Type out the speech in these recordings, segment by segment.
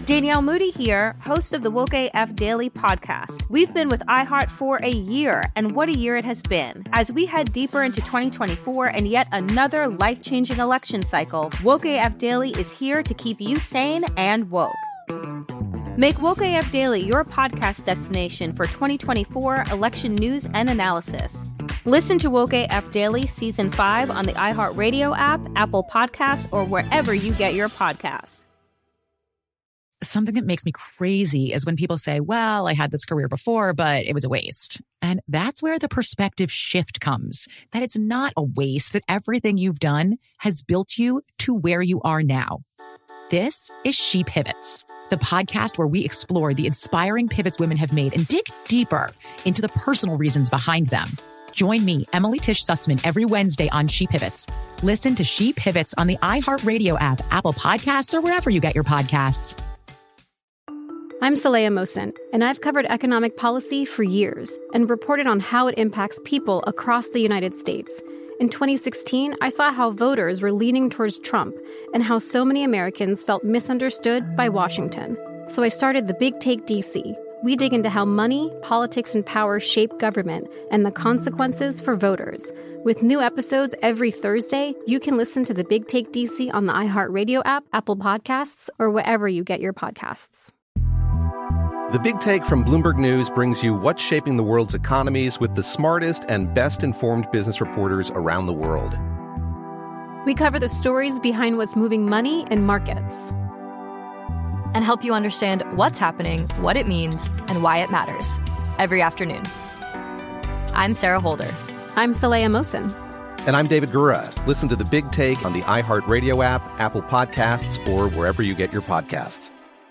Danielle Moody here, host of the Woke AF Daily podcast. We've been with iHeart for a year, and what a year it has been. As we head deeper into 2024 and yet another life-changing election cycle, Woke AF Daily is here to keep you sane and woke. Make Woke AF Daily your podcast destination for 2024 election news and analysis. Listen to Woke AF Daily Season 5 on the iHeartRadio app, Apple Podcasts, or wherever you get your podcasts. Something that makes me crazy is when people say, well, I had this career before, but it was a waste. And that's where the perspective shift comes, that it's not a waste, that everything you've done has built you to where you are now. This is She Pivots, the podcast where we explore the inspiring pivots women have made and dig deeper into the personal reasons behind them. Join me, Emily Tish Sussman, every Wednesday on She Pivots. Listen to She Pivots on the iHeartRadio app, Apple Podcasts, or wherever you get your podcasts. I'm Saleha Mohsin, and I've covered economic policy for years and reported on how it impacts people across the United States. In 2016, I saw how voters were leaning towards Trump and how so many Americans felt misunderstood by Washington. So I started The Big Take DC. We dig into how money, politics, and power shape government and the consequences for voters. With new episodes every Thursday, you can listen to The Big Take DC on the iHeartRadio app, Apple Podcasts, or wherever you get your podcasts. The Big Take from Bloomberg News brings you what's shaping the world's economies with the smartest and best-informed business reporters around the world. We cover the stories behind what's moving money and markets, and help you understand what's happening, what it means, and why it matters every afternoon. I'm Sarah Holder. I'm Saleha Mohsin. And I'm David Gura. Listen to The Big Take on the iHeartRadio app, Apple Podcasts, or wherever you get your podcasts.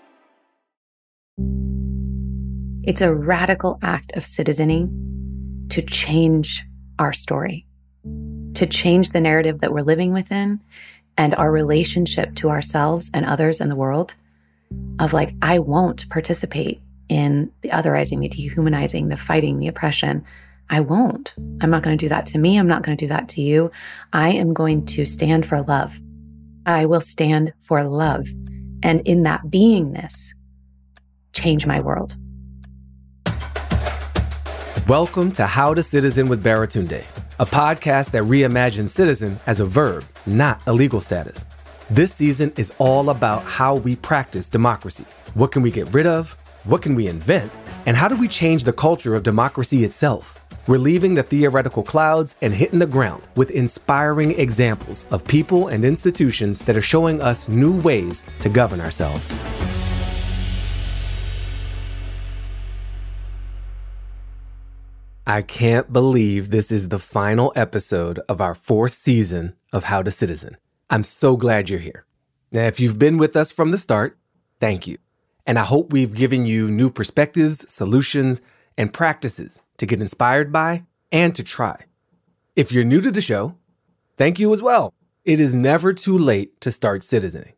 It's a radical act of citizening to change our story, to change the narrative that we're living within and our relationship to ourselves and others in the world of like, I won't participate in the otherizing, the dehumanizing, the fighting, the oppression. I won't. I'm not going to do that to me. I'm not going to do that to you. I am going to stand for love. I will stand for love. And in that beingness, change my world. Welcome to How to Citizen with Baratunde, a podcast that reimagines citizen as a verb, not a legal status. This season is all about how we practice democracy. What can we get rid of? What can we invent? And how do we change the culture of democracy itself? We're leaving the theoretical clouds and hitting the ground with inspiring examples of people and institutions that are showing us new ways to govern ourselves. I can't believe this is the final episode of our 4th season of How to Citizen. I'm so glad you're here. Now, if you've been with us from the start, thank you. And I hope we've given you new perspectives, solutions, and practices to get inspired by and to try. If you're new to the show, thank you as well. It is never too late to start citizening.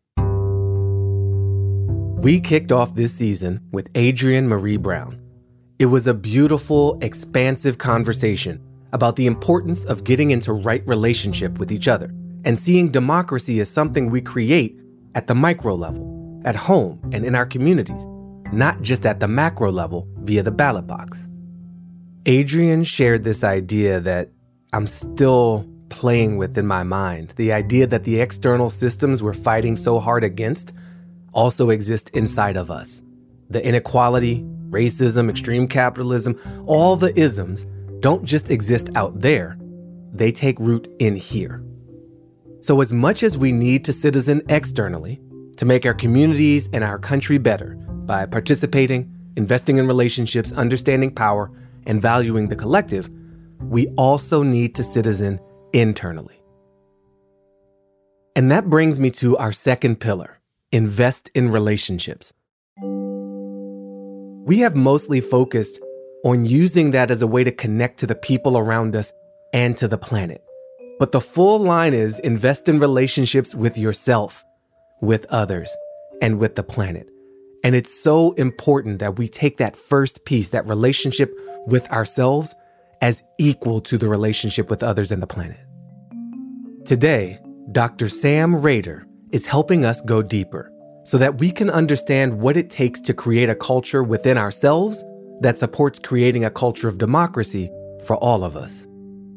We kicked off this season with Adrienne Maree Brown. It was a beautiful, expansive conversation about the importance of getting into right relationship with each other and seeing democracy as something we create at the micro level, at home and in our communities, not just at the macro level via the ballot box. Adrienne shared this idea that I'm still playing with in my mind, the idea that the external systems we're fighting so hard against also exist inside of us. The inequality, racism, extreme capitalism, all the isms don't just exist out there, they take root in here. So as much as we need to citizen externally to make our communities and our country better by participating, investing in relationships, understanding power, and valuing the collective, we also need to citizen internally. And that brings me to our second pillar, invest in relationships. We have mostly focused on using that as a way to connect to the people around us and to the planet. But the full line is invest in relationships with yourself, with others, and with the planet. And it's so important that we take that first piece, that relationship with ourselves, as equal to the relationship with others and the planet. Today, Dr. Sam Rader is helping us go deeper, so that we can understand what it takes to create a culture within ourselves that supports creating a culture of democracy for all of us.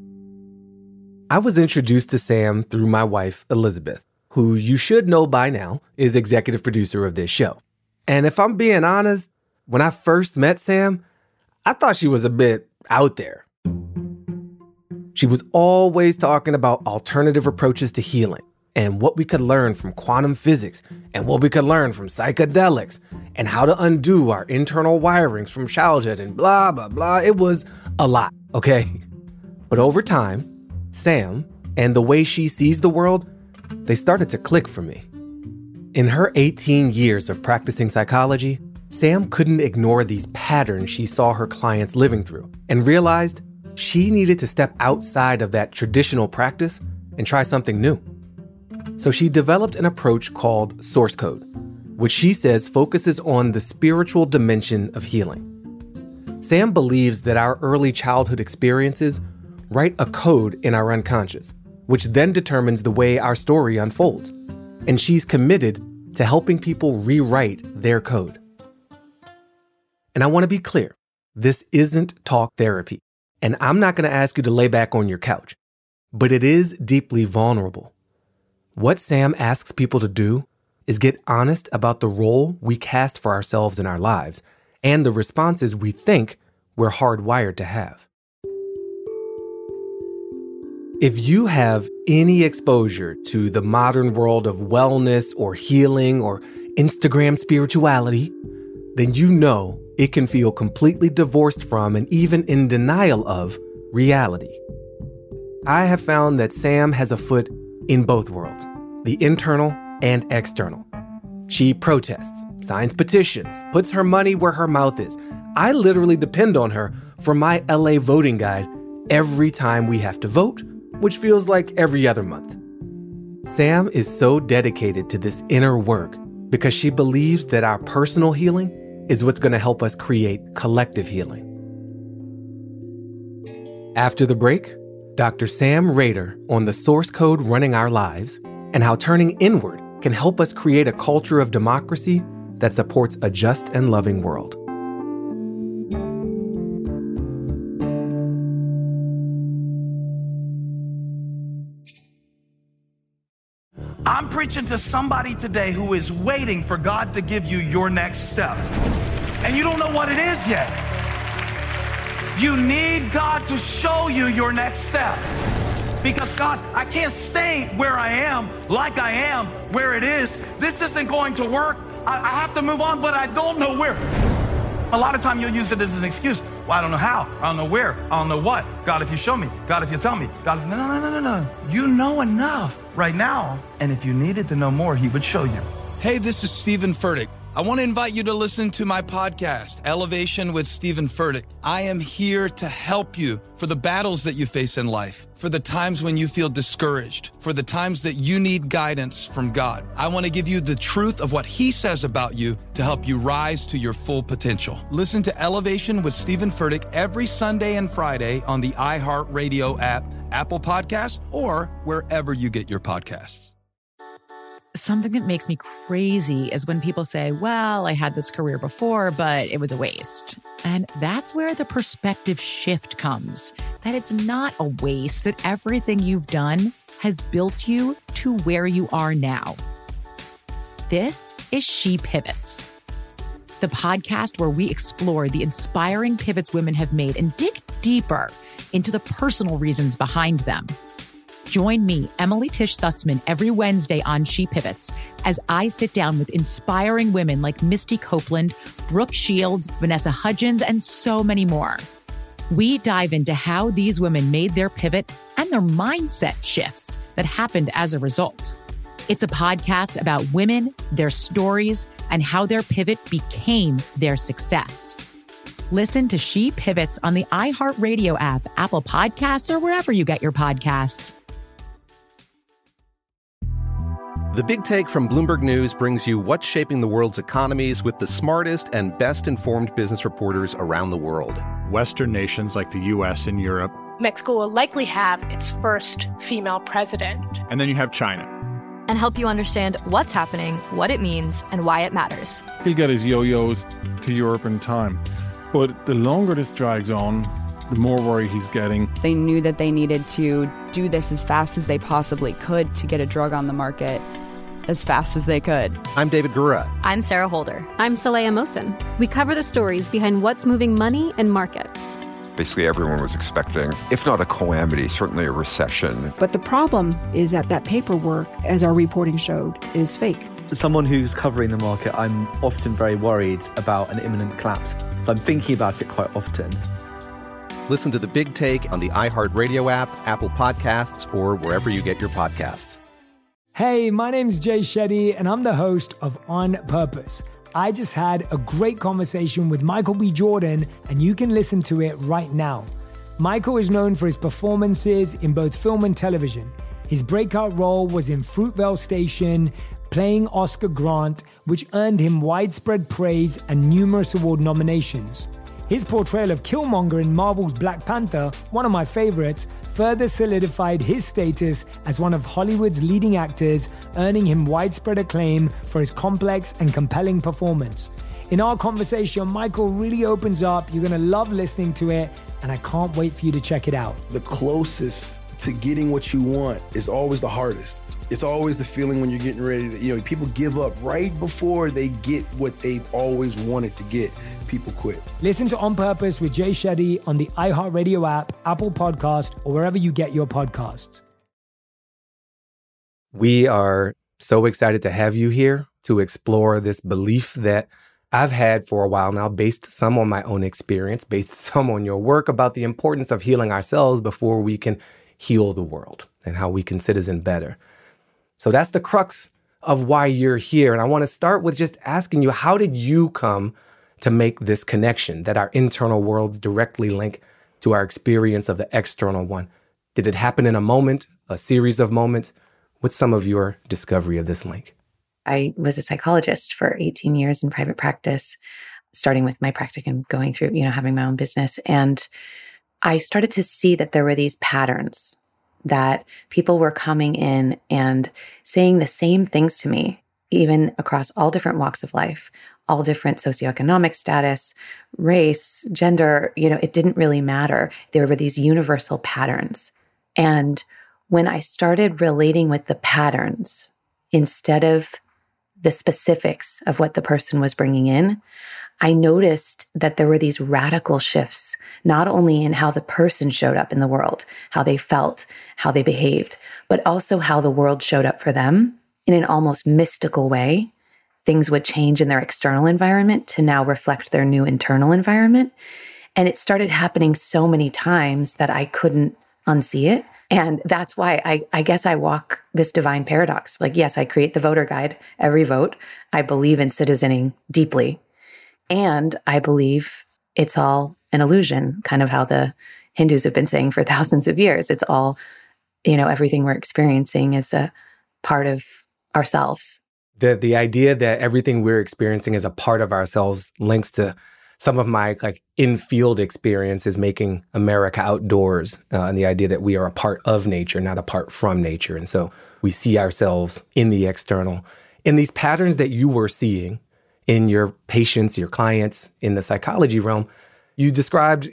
I was introduced to Sam through my wife, Elizabeth, who you should know by now is executive producer of this show. And if I'm being honest, when I first met Sam, I thought she was a bit out there. She was always talking about alternative approaches to healing and what we could learn from quantum physics and what we could learn from psychedelics and how to undo our internal wirings from childhood and blah, blah, blah. It was a lot, okay? But over time, Sam and the way she sees the world, they started to click for me. In her 18 years of practicing psychology, Sam couldn't ignore these patterns she saw her clients living through and realized she needed to step outside of that traditional practice and try something new. So she developed an approach called Source Code, which she says focuses on the spiritual dimension of healing. Sam believes that our early childhood experiences write a code in our unconscious, which then determines the way our story unfolds. And she's committed to helping people rewrite their code. And I want to be clear, this isn't talk therapy, and I'm not going to ask you to lay back on your couch, but it is deeply vulnerable. What Sam asks people to do is get honest about the role we cast for ourselves in our lives and the responses we think we're hardwired to have. If you have any exposure to the modern world of wellness or healing or Instagram spirituality, then you know it can feel completely divorced from and even in denial of reality. I have found that Sam has a foot in both worlds, the internal and external. She protests, signs petitions, puts her money where her mouth is. I literally depend on her for my LA voting guide every time we have to vote, which feels like every other month. Sam is so dedicated to this inner work because she believes that our personal healing is what's going to help us create collective healing. After the break, Dr. Sam Rader on the source code running our lives and how turning inward can help us create a culture of democracy that supports a just and loving world. I'm preaching to somebody today who is waiting for God to give you your next step. And you don't know what it is yet. You need God to show you your next step. Because God, I can't stay where I am, like I am, where it is. This isn't going to work. I have to move on, but I don't know where. A lot of time you'll use it as an excuse. Well, I don't know how. I don't know where. I don't know what. God, if you show me. God, if you tell me. God, if... No. You know enough right now. And if you needed to know more, he would show you. Hey, this is Stephen Furtick. I want to invite you to listen to my podcast, Elevation with Stephen Furtick. I am here to help you for the battles that you face in life, for the times when you feel discouraged, for the times that you need guidance from God. I want to give you the truth of what he says about you to help you rise to your full potential. Listen to Elevation with Stephen Furtick every Sunday and Friday on the iHeartRadio app, Apple Podcasts, or wherever you get your podcasts. Something that makes me crazy is when people say, well, I had this career before, but it was a waste. And that's where the perspective shift comes, that it's not a waste, that everything you've done has built you to where you are now. This is She Pivots, the podcast where we explore the inspiring pivots women have made and dig deeper into the personal reasons behind them. Join me, Emily Tish Sussman, every Wednesday on She Pivots as I sit down with inspiring women like Misty Copeland, Brooke Shields, Vanessa Hudgens, and so many more. We dive into how these women made their pivot and their mindset shifts that happened as a result. It's a podcast about women, their stories, and how their pivot became their success. Listen to She Pivots on the iHeartRadio app, Apple Podcasts, or wherever you get your podcasts. The Big Take from Bloomberg News brings you what's shaping the world's economies with the smartest and best-informed business reporters around the world. Western nations like the U.S. and Europe. Mexico will likely have its first female president. And then you have China. and help you understand what's happening, what it means, and why it matters. He'll get his yo-yos to Europe in time. But the longer this drags on, the more worry he's getting. They knew that they needed to do this as fast as they possibly could to get a drug on the market as fast as they could. I'm David Gura. I'm Sarah Holder. I'm Saleha Mohsin. We cover the stories behind what's moving money and markets. Basically, everyone was expecting, if not a calamity, certainly a recession. But the problem is that paperwork, as our reporting showed, is fake. As someone who's covering the market, I'm often very worried about an imminent collapse. So I'm thinking about it quite often. Listen to The Big Take on the iHeartRadio app, Apple Podcasts, or wherever you get your podcasts. Hey, my name's Jay Shetty, and I'm the host of On Purpose. I just had a great conversation with Michael B. Jordan, and you can listen to it right now. Michael is known for his performances in both film and television. His breakout role was in Fruitvale Station, playing Oscar Grant, which earned him widespread praise and numerous award nominations. His portrayal of Killmonger in Marvel's Black Panther, one of my favorites, further solidified his status as one of Hollywood's leading actors, earning him widespread acclaim for his complex and compelling performance. In our conversation, Michael really opens up. You're going to love listening to it, and I can't wait for you to check it out. The closest to getting what you want is always the hardest. It's always the feeling when you're getting ready to, people give up right before they get what they've always wanted to get. People quit. Listen to On Purpose with Jay Shetty on the iHeartRadio app, Apple Podcast, or wherever you get your podcasts. We are so excited to have you here to explore this belief that I've had for a while now, based some on my own experience, based some on your work, about the importance of healing ourselves before we can heal the world and how we can citizen better. So that's the crux of why you're here. And I want to start with just asking you, how did you come to make this connection that our internal worlds directly link to our experience of the external one? Did it happen in a moment, a series of moments? What's some of your discovery of this link? I was a psychologist for 18 years in private practice, starting with my practicum, going through, having my own business. And I started to see that there were these patterns, that people were coming in and saying the same things to me, even across all different walks of life, all different socioeconomic status, race, gender, it didn't really matter. There were these universal patterns. And when I started relating with the patterns instead of the specifics of what the person was bringing in, I noticed that there were these radical shifts, not only in how the person showed up in the world, how they felt, how they behaved, but also how the world showed up for them in an almost mystical way. Things would change in their external environment to now reflect their new internal environment. And it started happening so many times that I couldn't unsee it. And that's why I guess I walk this divine paradox. Like, yes, I create the voter guide every vote. I believe in citizening deeply. And I believe it's all an illusion, kind of how the Hindus have been saying for thousands of years. It's all, everything we're experiencing is a part of ourselves. The idea that everything we're experiencing is a part of ourselves links to some of my in-field experiences making America Outdoors, and the idea that we are a part of nature, not apart from nature. And so we see ourselves in the external. In these patterns that you were seeing in your patients, your clients, in the psychology realm, you described,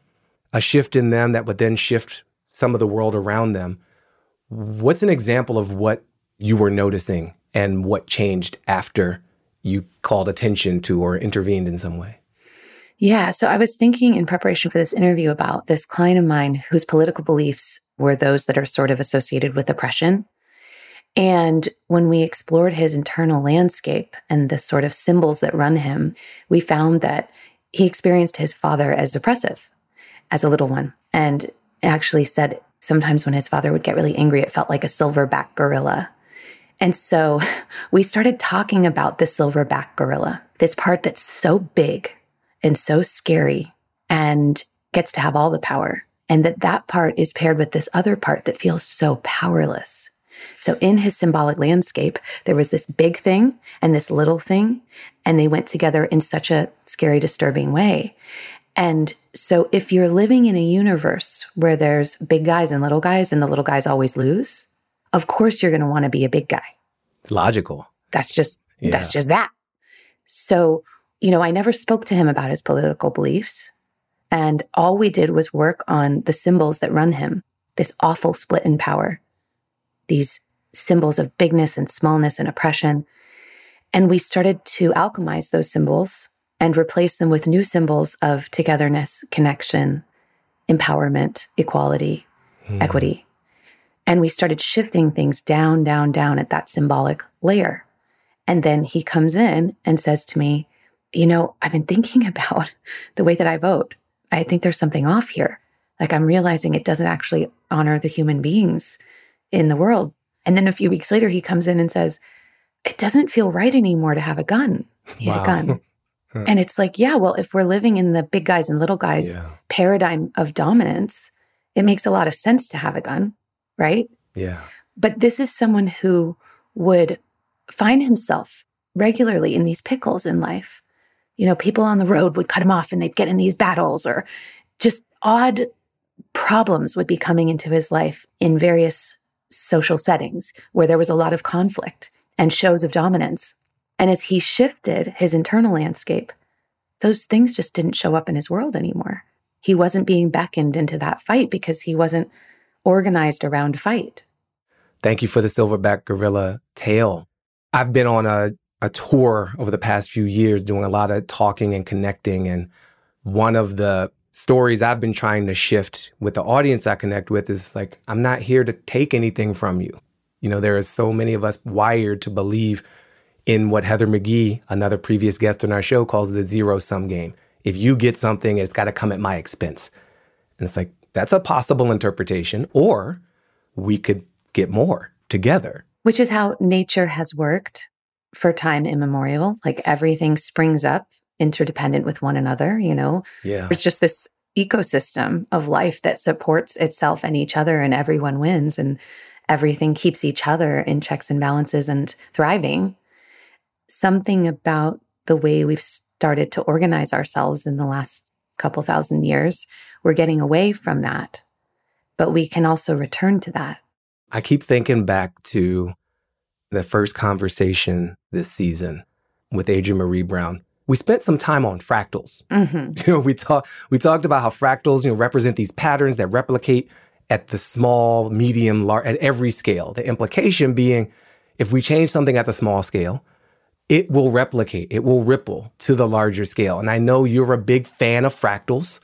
a shift in them that would then shift some of the world around them. What's an example of what you were noticing and what changed after you called attention to or intervened in some way? Yeah, so I was thinking in preparation for this interview about this client of mine whose political beliefs were those that are sort of associated with oppression. And when we explored his internal landscape and the sort of symbols that run him, we found that he experienced his father as oppressive as a little one, and actually said sometimes when his father would get really angry, it felt like a silverback gorilla. And so we started talking about the silverback gorilla, this part that's so big and so scary and gets to have all the power. And that part is paired with this other part that feels so powerless. So in his symbolic landscape, there was this big thing and this little thing, and they went together in such a scary, disturbing way. And so if you're living in a universe where there's big guys and the little guys always lose, of course you're going to want to be a big guy. It's logical. That's just that. So, I never spoke to him about his political beliefs. And all we did was work on the symbols that run him, this awful split in power, these symbols of bigness and smallness and oppression. And we started to alchemize those symbols and replace them with new symbols of togetherness, connection, empowerment, equality, equity. And we started shifting things down, down, down at that symbolic layer. And then he comes in and says to me, I've been thinking about the way that I vote. I think there's something off here. Like, I'm realizing it doesn't actually honor the human beings in the world. And then a few weeks later, he comes in and says, it doesn't feel right anymore to have a gun. He had a gun. And it's like, yeah, well, if we're living in the big guys and little guys paradigm of dominance, it makes a lot of sense to have a gun, right? Yeah. But this is someone who would find himself regularly in these pickles in life. People on the road would cut him off and they'd get in these battles, or just odd problems would be coming into his life in various social settings where there was a lot of conflict and shows of dominance. And as he shifted his internal landscape, those things just didn't show up in his world anymore. He wasn't being beckoned into that fight because he wasn't organized around fight. Thank you for the silverback gorilla tale. I've been on a tour over the past few years doing a lot of talking and connecting. And one of the stories I've been trying to shift with the audience I connect with is like, I'm not here to take anything from you. There are so many of us wired to believe in what Heather McGhee, another previous guest on our show, calls the zero-sum game. If you get something, it's got to come at my expense. And it's like, that's a possible interpretation. Or we could get more together. Which is how nature has worked for time immemorial. Like, everything springs up interdependent with one another, Yeah. It's just this ecosystem of life that supports itself and each other, and everyone wins, and everything keeps each other in checks and balances and thriving. Something about the way we've started to organize ourselves in the last couple thousand years, we're getting away from that, but we can also return to that. I keep thinking back to the first conversation this season with Adrienne Maree Brown. We spent some time on fractals. Mm-hmm. We talked about how fractals, represent these patterns that replicate at the small, medium, large, at every scale. The implication being, if we change something at the small scale, it will replicate, it will ripple to the larger scale. And I know you're a big fan of fractals.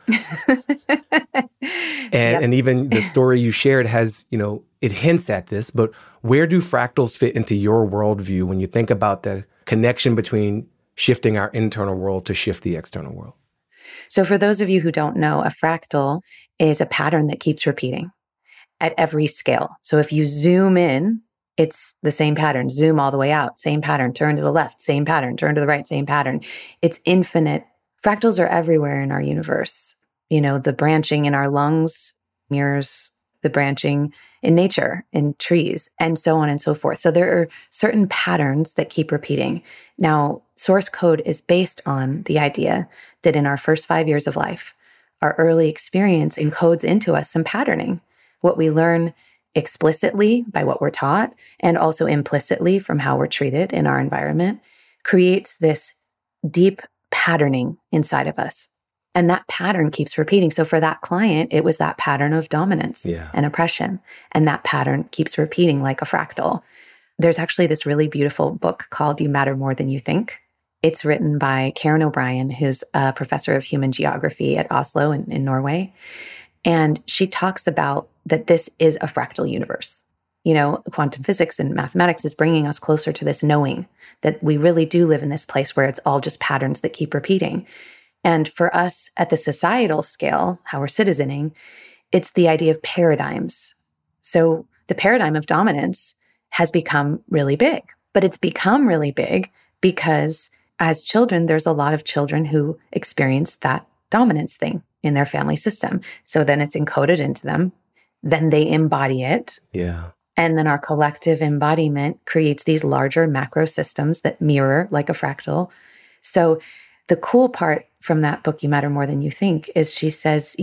And even the story you shared has, it hints at this, but where do fractals fit into your worldview when you think about the connection between shifting our internal world to shift the external world? So for those of you who don't know, a fractal is a pattern that keeps repeating at every scale. So if you zoom in, it's the same pattern. Zoom all the way out, same pattern. Turn to the left, same pattern. Turn to the right, same pattern. It's infinite. Fractals are everywhere in our universe. The branching in our lungs mirrors the branching in nature, in trees, and so on and so forth. So there are certain patterns that keep repeating. Now, source code is based on the idea that in our first 5 years of life, our early experience encodes into us some patterning. What we learn explicitly by what we're taught, and also implicitly from how we're treated in our environment, creates this deep patterning inside of us. And that pattern keeps repeating. So for that client, it was that pattern of dominance and oppression. And that pattern keeps repeating like a fractal. There's actually this really beautiful book called You Matter More Than You Think. It's written by Karen O'Brien, who's a professor of human geography at Oslo in Norway. And she talks about that this is a fractal universe. Quantum physics and mathematics is bringing us closer to this knowing that we really do live in this place where it's all just patterns that keep repeating. And for us at the societal scale, how we're citizening, it's the idea of paradigms. So the paradigm of dominance has become really big, but it's become really big because as children, there's a lot of children who experience that dominance thing in their family system. So then it's encoded into them. Then they embody it. Yeah. And then our collective embodiment creates these larger macro systems that mirror like a fractal. So the cool part from that book, You Matter More Than You Think, is she says,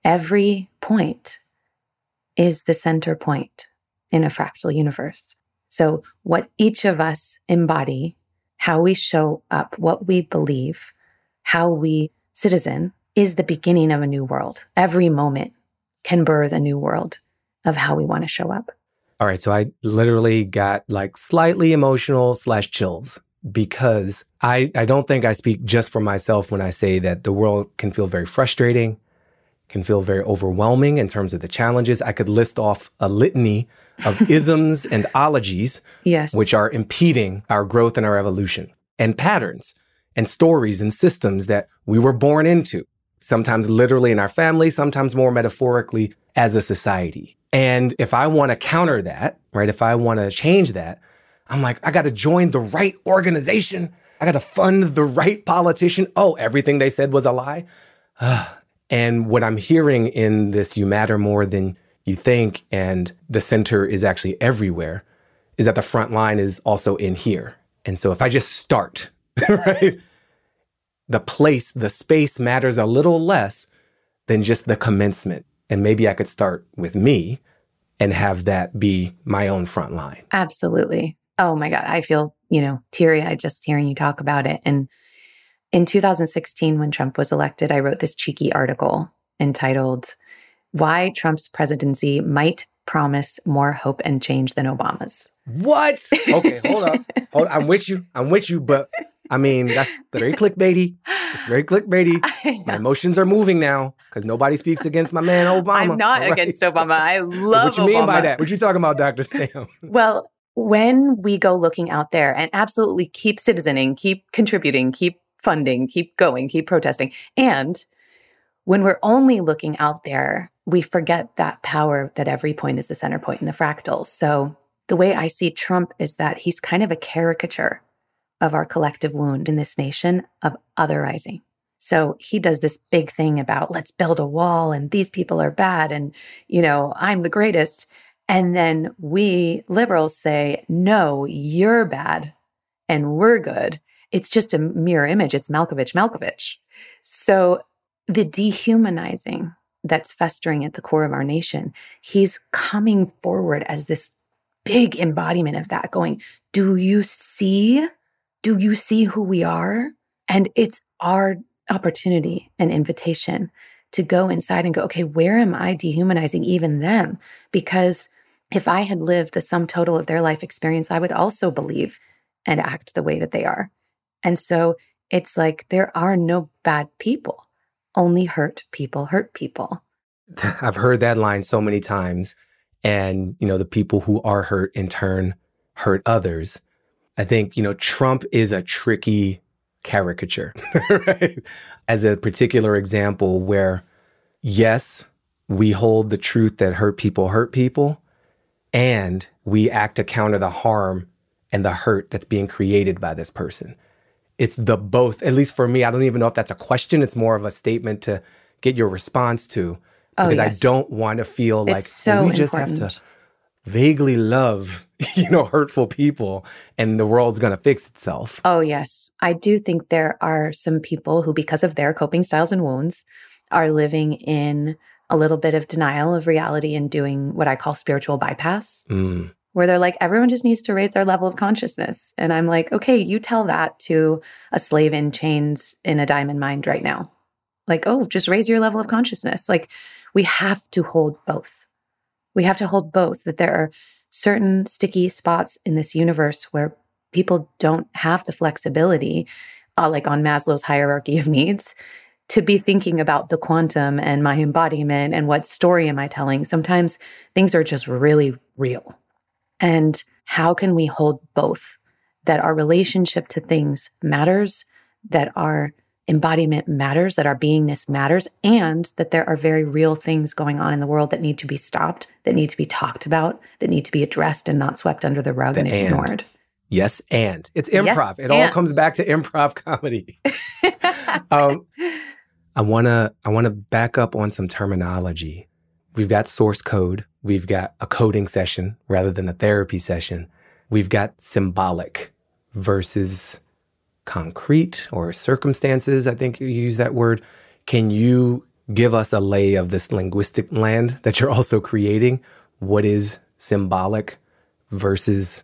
every point is the center point in a fractal universe. So what each of us embody, how we show up, what we believe, how we citizen is the beginning of a new world. Every moment can birth a new world of how we want to show up. All right. So I literally got like slightly emotional / chills because I don't think I speak just for myself when I say that the world can feel very frustrating, can feel very overwhelming in terms of the challenges. I could list off a litany of isms and ologies, yes, which are impeding our growth and our evolution, and patterns and stories and systems that we were born into, sometimes literally in our family, sometimes more metaphorically as a society. And if I want to counter that, right, if I want to change that, I'm like, I got to join the right organization. I got to fund the right politician. Oh, everything they said was a lie. And what I'm hearing in this You Matter More Than You Think, and the center is actually everywhere, is that the front line is also in here. And so if I just start, right, the space matters a little less than just the commencement. And maybe I could start with me and have that be my own front line. Absolutely. Oh my God. I feel, teary-eyed just hearing you talk about it. And in 2016, when Trump was elected, I wrote this cheeky article entitled, Why Trump's Presidency Might Promise More Hope and Change Than Obama's. What? Okay, hold up. I'm with you. But I mean, that's very clickbaity. It's very clickbaity. My emotions are moving now because nobody speaks against my man Obama. I'm not against Obama. I love What you mean by that? What you talking about, Dr. Sam? Well, when we go looking out there and absolutely keep citizening, keep contributing, keep funding, keep going, keep protesting. And when we're only looking out there, we forget that power that every point is the center point in the fractal. So the way I see Trump is that he's kind of a caricature of our collective wound in this nation of otherizing. So he does this big thing about let's build a wall and these people are bad and, I'm the greatest. And then we liberals say, no, you're bad and we're good. It's just a mirror image. It's Malkovich. So the dehumanizing that's festering at the core of our nation, he's coming forward as this big embodiment of that going, do you see who we are? And it's our opportunity and invitation to go inside and go, okay, where am I dehumanizing even them? Because if I had lived the sum total of their life experience, I would also believe and act the way that they are. And so it's like there are no bad people, only hurt people hurt people. I've heard that line so many times. And, the people who are hurt in turn hurt others. I think, Trump is a tricky caricature, right? As a particular example where, yes, we hold the truth that hurt people, and we act to counter the harm and the hurt that's being created by this person. It's the both, at least for me. I don't even know if that's a question. It's more of a statement to get your response to, because I don't want to feel like we just have to vaguely love, hurtful people and the world's going to fix itself. Oh, yes. I do think there are some people who, because of their coping styles and wounds, are living in a little bit of denial of reality and doing what I call spiritual bypass, where they're like, everyone just needs to raise their level of consciousness. And I'm like, okay, you tell that to a slave in chains in a diamond mine right now. Like, oh, just raise your level of consciousness. Like, we have to hold both. We have to hold both, that there are certain sticky spots in this universe where people don't have the flexibility, like on Maslow's hierarchy of needs, to be thinking about the quantum and my embodiment and what story am I telling. Sometimes things are just really real. And how can we hold both? That our relationship to things matters, that our embodiment matters, that our beingness matters, and that there are very real things going on in the world that need to be stopped, that need to be talked about, that need to be addressed and not swept under the rug and ignored. Yes, and. It's improv. It all comes back to improv comedy. I want to back up on some terminology. We've got source code. We've got a coding session rather than a therapy session. We've got symbolic versus concrete or circumstances. I think you use that word. Can you give us a lay of this linguistic land that you're also creating? What is symbolic versus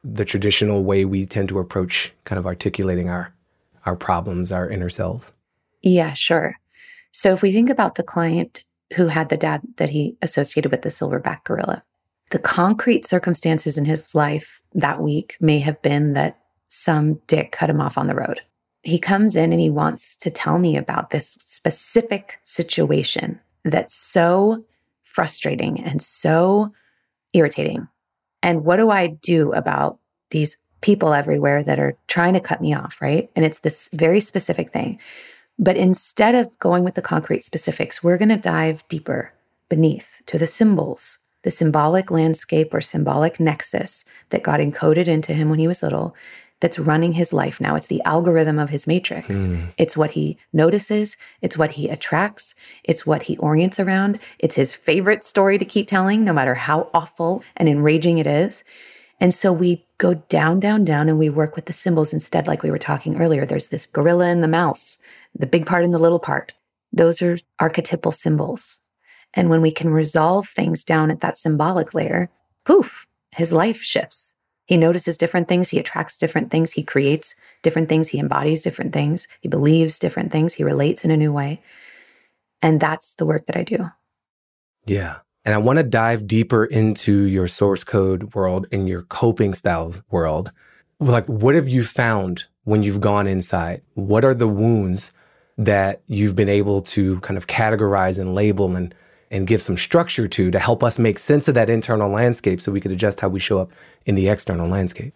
the traditional way we tend to approach kind of articulating our problems, our inner selves? Yeah, sure. So if we think about the client who had the dad that he associated with the silverback gorilla, the concrete circumstances in his life that week may have been that some dick cut him off on the road. He comes in and he wants to tell me about this specific situation that's so frustrating and so irritating. And what do I do about these people everywhere that are trying to cut me off, right? And it's this very specific thing. But instead of going with the concrete specifics, we're going to dive deeper beneath to the symbols, the symbolic landscape or symbolic nexus that got encoded into him when he was little, that's running his life now. It's the algorithm of his matrix. It's what he notices. It's what he attracts. It's what he orients around. It's his favorite story to keep telling, no matter how awful and enraging it is. And so we go down, down, down, and we work with the symbols instead, like we were talking earlier. There's this gorilla and the mouse, the big part and the little part. Those are archetypal symbols. And when we can resolve things down at that symbolic layer, poof, his life shifts. He notices different things. He attracts different things. He creates different things. He embodies different things. He believes different things. He relates in a new way. And that's the work that I do. Yeah. And I want to dive deeper into your source code world and your coping styles world. Like, what have you found when you've gone inside? What are the wounds that you've been able to kind of categorize and label and give some structure to help us make sense of that internal landscape so we could adjust how we show up in the external landscape?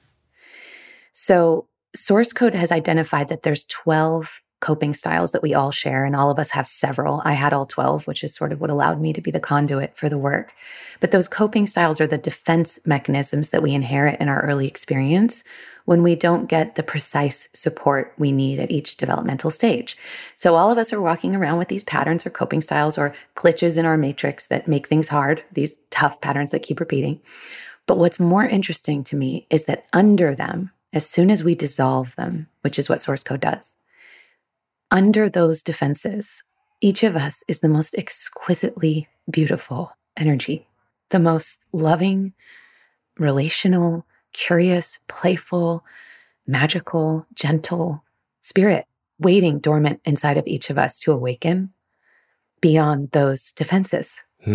So source code has identified that there's 12 coping styles that we all share, and all of us have several. I had all 12, which is sort of what allowed me to be the conduit for the work. But those coping styles are the defense mechanisms that we inherit in our early experience when we don't get the precise support we need at each developmental stage. So all of us are walking around with these patterns or coping styles or glitches in our matrix that make things hard, these tough patterns that keep repeating. But what's more interesting to me is that under them, as soon as we dissolve them, which is what source code does, under those defenses, each of us is the most exquisitely beautiful energy, the most loving, relational, curious, playful, magical, gentle spirit waiting dormant inside of each of us to awaken beyond those defenses.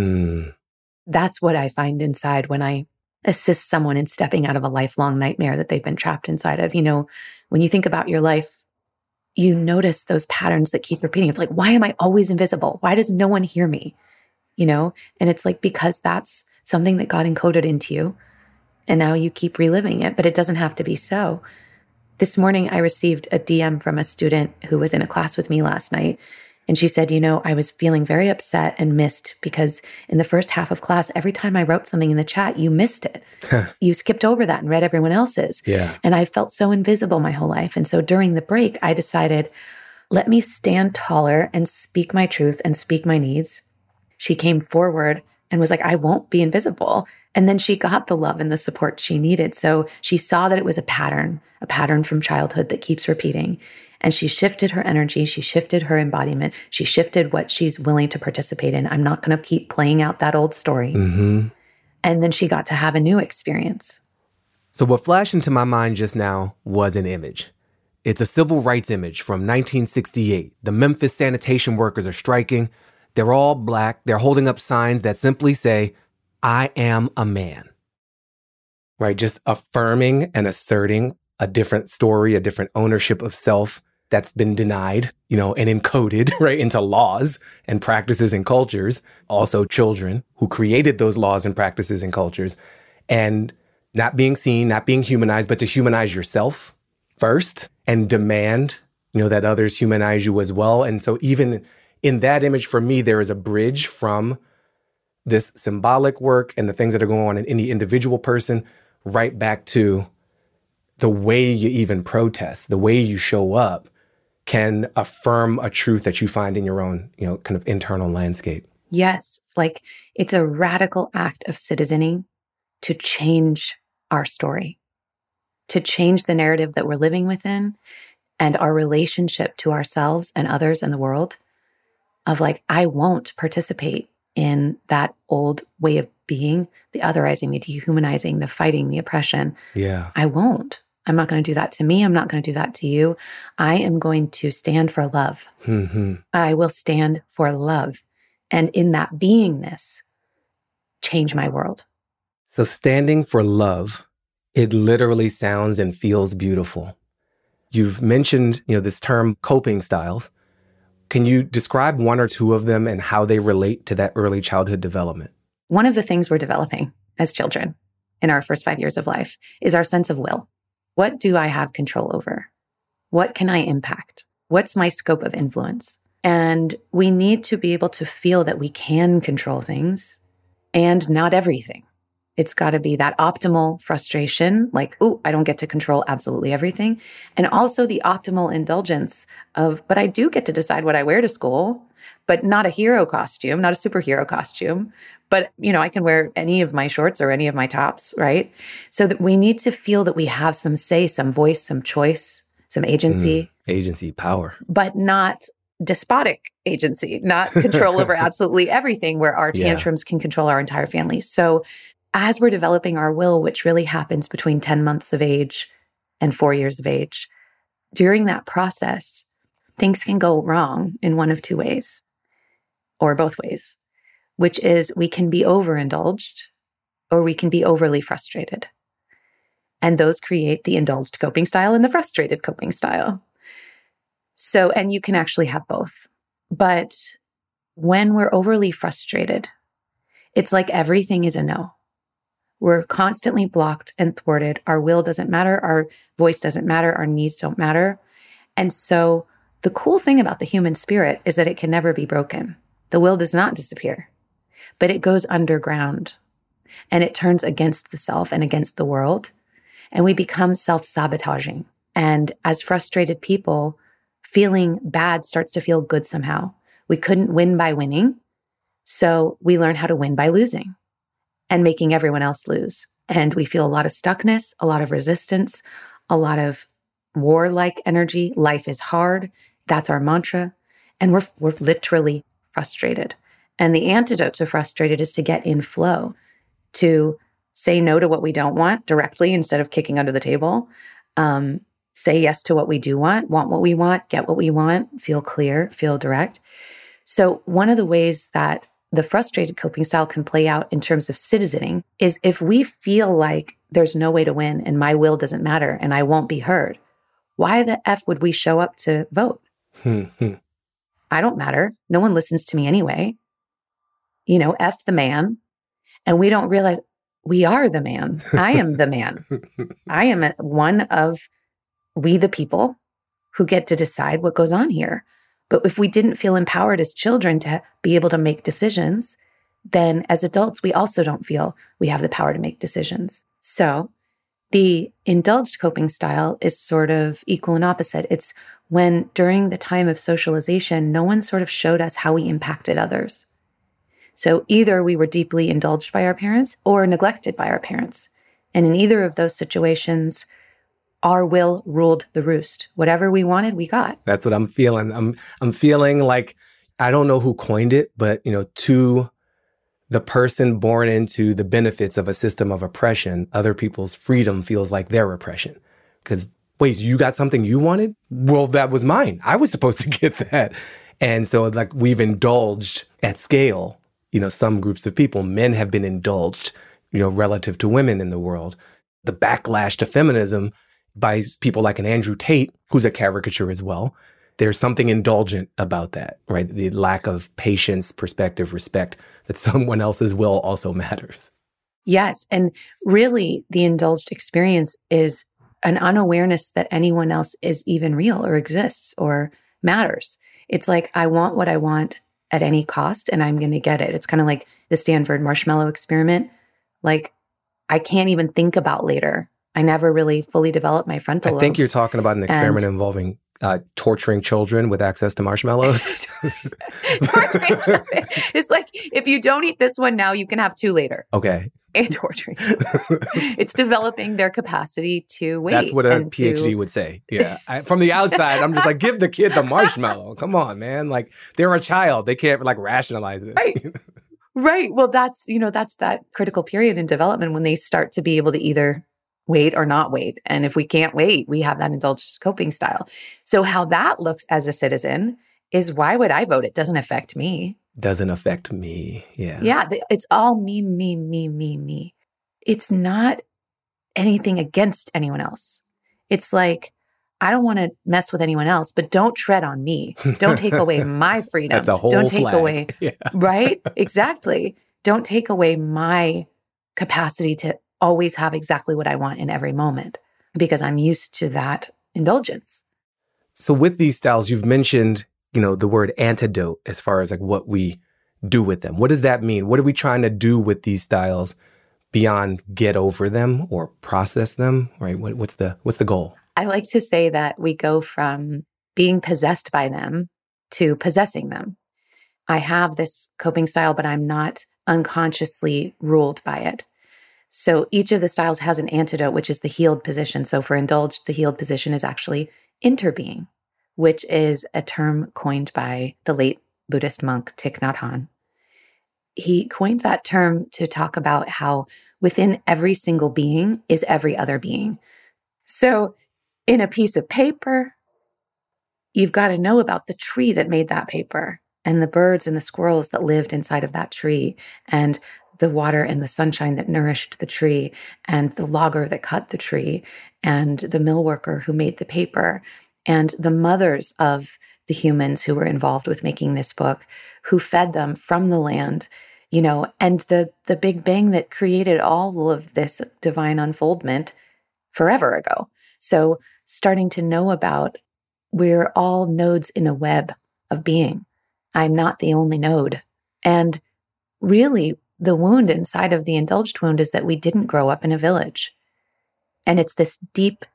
That's what I find inside when I assist someone in stepping out of a lifelong nightmare that they've been trapped inside of. You know, when you think about your life, you notice those patterns that keep repeating. It's like, why am I always invisible? Why does no one hear me? You know, and it's like, because that's something that got encoded into you. And now you keep reliving it, but it doesn't have to be so. This morning, I received a DM from a student who was in a class with me last night. And she said, you know, I was feeling very upset and missed because in the first half of class, every time I wrote something in the chat, you missed it. You skipped over that and read everyone else's. Yeah. And I felt so invisible my whole life. And so during the break, I decided, let me stand taller and speak my truth and speak my needs. She came forward and was like, I won't be invisible. And then she got the love and the support she needed. So she saw that it was a pattern from childhood that keeps repeating. And she shifted her energy. She shifted her embodiment. She shifted what she's willing to participate in. I'm not going to keep playing out that old story. And then she got to have a new experience. So what flashed into my mind just now was an image. It's a civil rights image from 1968. The Memphis sanitation workers are striking. They're all Black. They're holding up signs that simply say, I am a man. Right? Just affirming and asserting a different story, a different ownership of self that's been denied, you know, and encoded, right, into laws and practices and cultures. Also children who created those laws and practices and cultures, and not being seen, not being humanized, but to humanize yourself first and demand, you know, that others humanize you as well. And so even in that image, for me, there is a bridge from this symbolic work and the things that are going on in any individual person right back to the way you even protest, the way you show up can affirm a truth that you find in your own, you know, kind of internal landscape. Yes. Like it's a radical act of citizening to change our story, to change the narrative that we're living within and our relationship to ourselves and others and the world of like, I won't participate in that old way of being, the otherizing, the dehumanizing, the fighting, the oppression. Yeah. I won't. I'm not going to do that to me. I'm not going to do that to you. I am going to stand for love. Mm-hmm. I will stand for love. And in that beingness, change my world. So standing for love, it literally sounds and feels beautiful. You've mentioned, this term coping styles. Can you describe one or two of them and how they relate to that early childhood development? One of the things we're developing as children in our first 5 years of life is our sense of will. What do I have control over? What can I impact? What's my scope of influence? And we need to be able to feel that we can control things and not everything. It's got to be that optimal frustration, like, ooh, I don't get to control absolutely everything. And also the optimal indulgence of, but I do get to decide what I wear to school, but not a hero costume, not a superhero costume. But, I can wear any of my shorts or any of my tops, right? So that we need to feel that we have some say, some voice, some choice, some agency. Agency, power. But not despotic agency, not control over absolutely everything where our tantrums can control our entire family. So as we're developing our will, which really happens between 10 months of age and 4 years of age, during that process, things can go wrong in one of two ways, or both ways, which is we can be overindulged or we can be overly frustrated. And those create the indulged coping style and the frustrated coping style. So, and you can actually have both. But when we're overly frustrated, it's like everything is a no. We're constantly blocked and thwarted. Our will doesn't matter. Our voice doesn't matter. Our needs don't matter. And so the cool thing about the human spirit is that it can never be broken. The will does not disappear, but it goes underground and it turns against the self and against the world. And we become self-sabotaging. And as frustrated people, feeling bad starts to feel good somehow. We couldn't win by winning. So we learn how to win by losing and making everyone else lose. And we feel a lot of stuckness, a lot of resistance, a lot of warlike energy. Life is hard. That's our mantra. And we're literally frustrated. And the antidote to frustrated is to get in flow, to say no to what we don't want directly instead of kicking under the table. Say yes to what we do want what we want, get what we want, feel clear, feel direct. So one of the ways that the frustrated coping style can play out in terms of citizening is if we feel like there's no way to win and my will doesn't matter and I won't be heard, why the F would we show up to vote? I don't matter. No one listens to me anyway. F the man. And we don't realize we are the man. I am the man. I am one of we the people who get to decide what goes on here. But if we didn't feel empowered as children to be able to make decisions, then as adults, we also don't feel we have the power to make decisions. So the indulged coping style is sort of equal and opposite. It's when during the time of socialization, no one sort of showed us how we impacted others. So either we were deeply indulged by our parents or neglected by our parents. And in either of those situations, our will ruled the roost. Whatever we wanted, we got. That's what I'm feeling. I'm feeling like, I don't know who coined it, but, to the person born into the benefits of a system of oppression, other people's freedom feels like their oppression. Because, wait, you got something you wanted? Well, that was mine. I was supposed to get that. And so, we've indulged at scale, some groups of people. Men have been indulged, relative to women in the world. The backlash to feminism by people like an Andrew Tate, who's a caricature as well. There's something indulgent about that, right? The lack of patience, perspective, respect, that someone else's will also matters. Yes. And really, the indulged experience is an unawareness that anyone else is even real or exists or matters. It's like, I want what I want at any cost, and I'm going to get it. It's kind of like the Stanford marshmallow experiment. Like, I can't even think about later. I never really fully developed my frontal lobes. I think you're talking about an experiment involving torturing children with access to marshmallows. It's like, if you don't eat this one now, you can have two later. Okay. And torturing. It's developing their capacity to wait. That's what a PhD would say. Yeah. From the outside, I'm just like, give the kid the marshmallow. Come on, man. Like, they're a child. They can't rationalize this. Right. Right. Well, that's that critical period in development when they start to be able to either wait or not wait. And if we can't wait, we have that indulged coping style. So how that looks as a citizen is, why would I vote? It doesn't affect me. Doesn't affect me. Yeah. Yeah. It's all me, me, me, me, me. It's not anything against anyone else. It's like, I don't want to mess with anyone else, but don't tread on me. Don't take away my freedom. That's a whole Don't take flag. away, Yeah. Right? Exactly. Don't take away my capacity to always have exactly what I want in every moment, because I'm used to that indulgence. So with these styles, you've mentioned, the word antidote as far as like what we do with them. What does that mean? What are we trying to do with these styles beyond get over them or process them, right? What's the goal? I like to say that we go from being possessed by them to possessing them. I have this coping style, but I'm not unconsciously ruled by it. So each of the styles has an antidote, which is the healed position. So for indulged, the healed position is actually interbeing, which is a term coined by the late Buddhist monk Thich Nhat Hanh. He coined that term to talk about how within every single being is every other being. So in a piece of paper, you've got to know about the tree that made that paper, and the birds and the squirrels that lived inside of that tree, and the water and the sunshine that nourished the tree, and the logger that cut the tree, and the mill worker who made the paper, and the mothers of the humans who were involved with making this book, who fed them from the land, and the Big Bang that created all of this divine unfoldment forever ago. So starting to know about, we're all nodes in a web of being. I'm not the only node. And really, the wound inside of the indulged wound is that we didn't grow up in a village. And it's this deep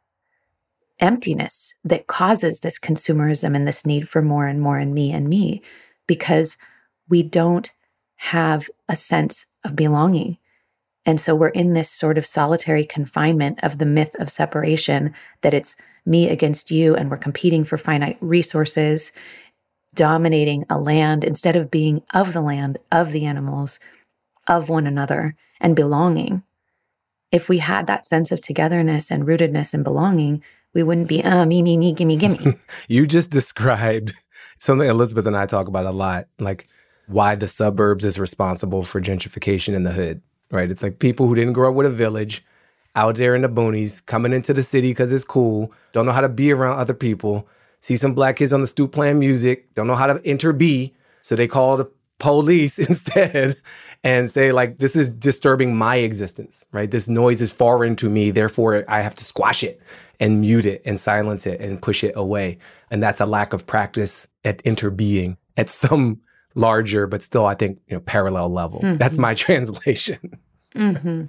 emptiness that causes this consumerism and this need for more and more and me, because we don't have a sense of belonging. And so we're in this sort of solitary confinement of the myth of separation, that it's me against you, and we're competing for finite resources, dominating a land instead of being of the land, of the animals, of one another, and belonging. If we had that sense of togetherness and rootedness and belonging, we wouldn't be, me, gimme. You just described something Elizabeth and I talk about a lot, like why the suburbs is responsible for gentrification in the hood, right? It's like people who didn't grow up with a village, out there in the boonies, coming into the city because it's cool, don't know how to be around other people, see some black kids on the stoop playing music, don't know how to interbe, so they call the police instead and say, like, this is disturbing my existence, right? This noise is foreign to me, therefore I have to squash it and mute it and silence it and push it away. And that's a lack of practice at interbeing at some larger, but still, I think, parallel level. Mm-hmm. That's my translation. Mm-hmm.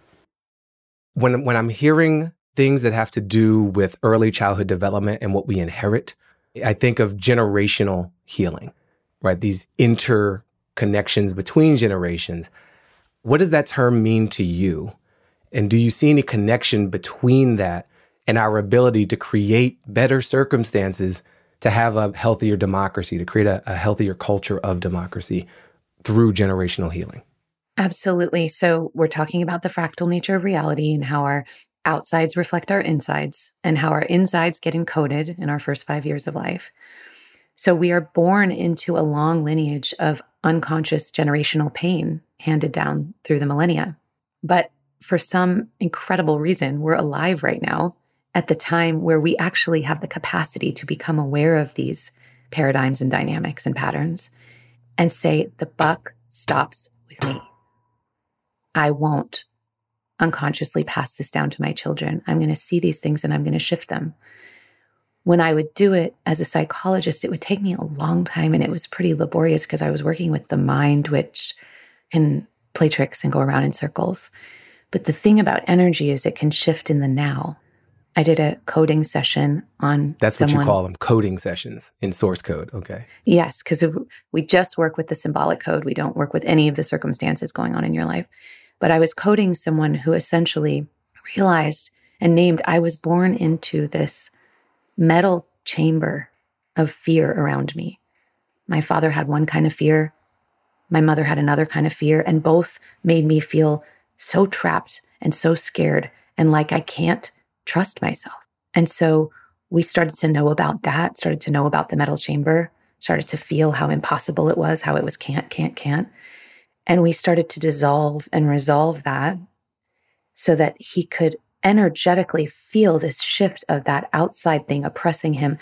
When I'm hearing things that have to do with early childhood development and what we inherit, I think of generational healing, right? These interconnections between generations. What does that term mean to you? And do you see any connection between that and our ability to create better circumstances to have a healthier democracy, to create a healthier culture of democracy through generational healing? Absolutely. So we're talking about the fractal nature of reality and how our outsides reflect our insides and how our insides get encoded in our first 5 years of life. So we are born into a long lineage of unconscious generational pain handed down through the millennia. But for some incredible reason, we're alive right now at the time where we actually have the capacity to become aware of these paradigms and dynamics and patterns and say, the buck stops with me. I won't unconsciously pass this down to my children. I'm going to see these things and I'm going to shift them. When I would do it as a psychologist, it would take me a long time, and it was pretty laborious because I was working with the mind, which can play tricks and go around in circles. But the thing about energy is it can shift in the now. I did a coding session on That's what you call them, coding sessions in source code. Okay. Yes, because we just work with the symbolic code. We don't work with any of the circumstances going on in your life. But I was coding someone who essentially realized and named, I was born into this metal chamber of fear around me. My father had one kind of fear. My mother had another kind of fear, and both made me feel so trapped and so scared and like I can't trust myself. And so we started to know about that, started to know about the metal chamber, started to feel how impossible it was, how it was can't. And we started to dissolve and resolve that so that he could energetically feel this shift of that outside thing oppressing him.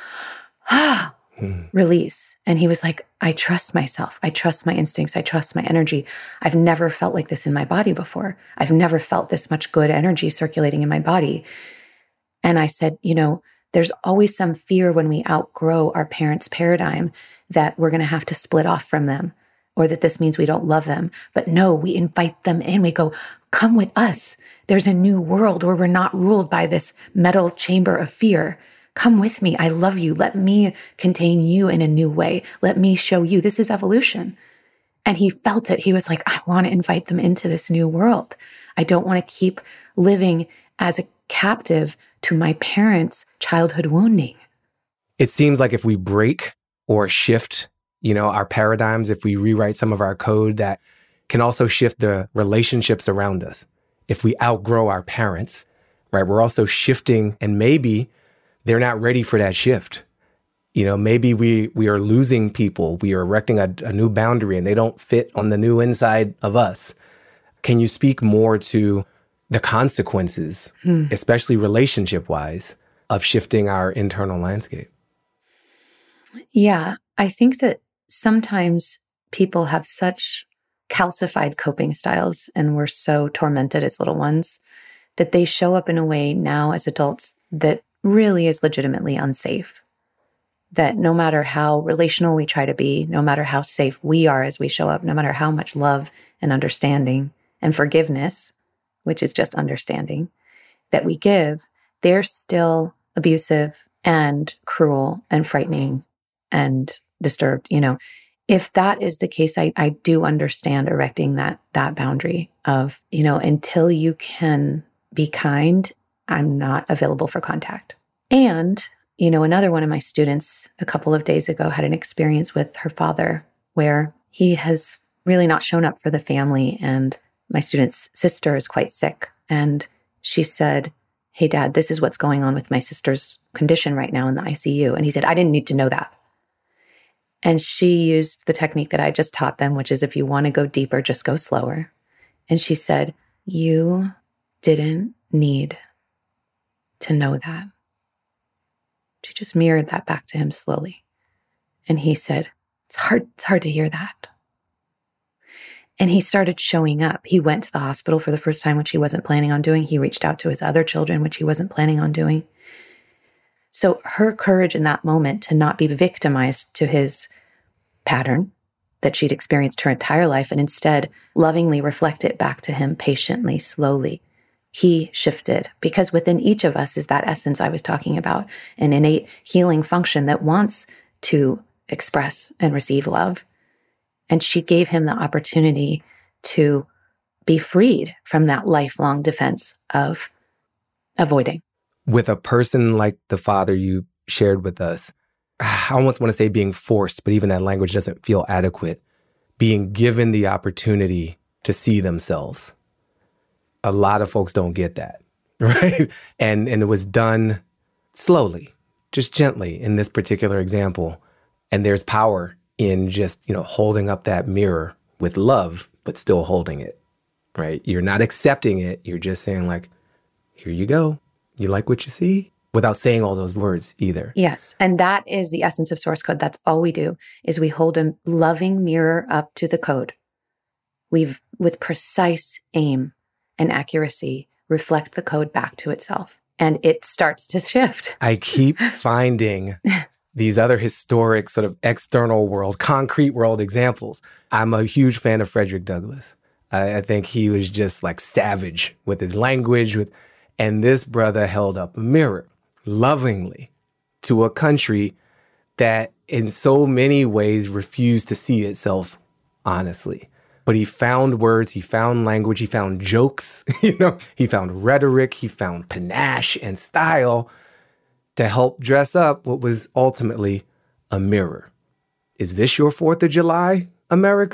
Release. And he was like, I trust myself. I trust my instincts. I trust my energy. I've never felt like this in my body before. I've never felt this much good energy circulating in my body. And I said, there's always some fear when we outgrow our parents' paradigm that we're going to have to split off from them or that this means we don't love them. But no, we invite them in. We go, come with us. There's a new world where we're not ruled by this metal chamber of fear. Come with me. I love you. Let me contain you in a new way. Let me show you. This is evolution. And he felt it. He was like, I want to invite them into this new world. I don't want to keep living as a captive to my parents' childhood wounding. It seems like if we break or shift, our paradigms, if we rewrite some of our code, that can also shift the relationships around us. If we outgrow our parents, right, we're also shifting, and maybe they're not ready for that shift. Maybe we are losing people. We are erecting a new boundary and they don't fit on the new inside of us. Can you speak more to the consequences, especially relationship-wise, of shifting our internal landscape? Yeah, I think that sometimes people have such calcified coping styles and we're so tormented as little ones that they show up in a way now as adults that really is legitimately unsafe. That no matter how relational we try to be, no matter how safe we are as we show up, no matter how much love and understanding and forgiveness, which is just understanding, that we give, they're still abusive and cruel and frightening and disturbed. If that is the case, I do understand erecting that boundary of, until you can be kind, I'm not available for contact. And, another one of my students a couple of days ago had an experience with her father where he has really not shown up for the family. And my student's sister is quite sick. And she said, hey, Dad, this is what's going on with my sister's condition right now in the ICU. And he said, I didn't need to know that. And she used the technique that I just taught them, which is if you want to go deeper, just go slower. And she said, you didn't need to know that. She just mirrored that back to him slowly. And he said, it's hard to hear that. And he started showing up. He went to the hospital for the first time, which he wasn't planning on doing. He reached out to his other children, which he wasn't planning on doing. So her courage in that moment to not be victimized to his pattern that she'd experienced her entire life and instead lovingly reflect it back to him patiently, slowly. He shifted because within each of us is that essence I was talking about, an innate healing function that wants to express and receive love. And she gave him the opportunity to be freed from that lifelong defense of avoiding. With a person like the father you shared with us, I almost want to say being forced, but even that language doesn't feel adequate. Being given the opportunity to see themselves. A lot of folks don't get that, right? And it was done slowly, just gently in this particular example. And there's power in just, holding up that mirror with love, but still holding it, right? You're not accepting it. You're just saying like, here you go. You like what you see? Without saying all those words either. Yes. And that is the essence of source code. That's all we do is we hold a loving mirror up to the code. We've, with precise aim and accuracy, reflect the code back to itself. And it starts to shift. I keep finding these other historic sort of external world, concrete world examples. I'm a huge fan of Frederick Douglass. I think he was just like savage with his language, and this brother held up a mirror lovingly to a country that in so many ways refused to see itself honestly. But he found words, he found language, he found jokes, he found rhetoric, he found panache and style to help dress up what was ultimately a mirror. Is this your 4th of July, America?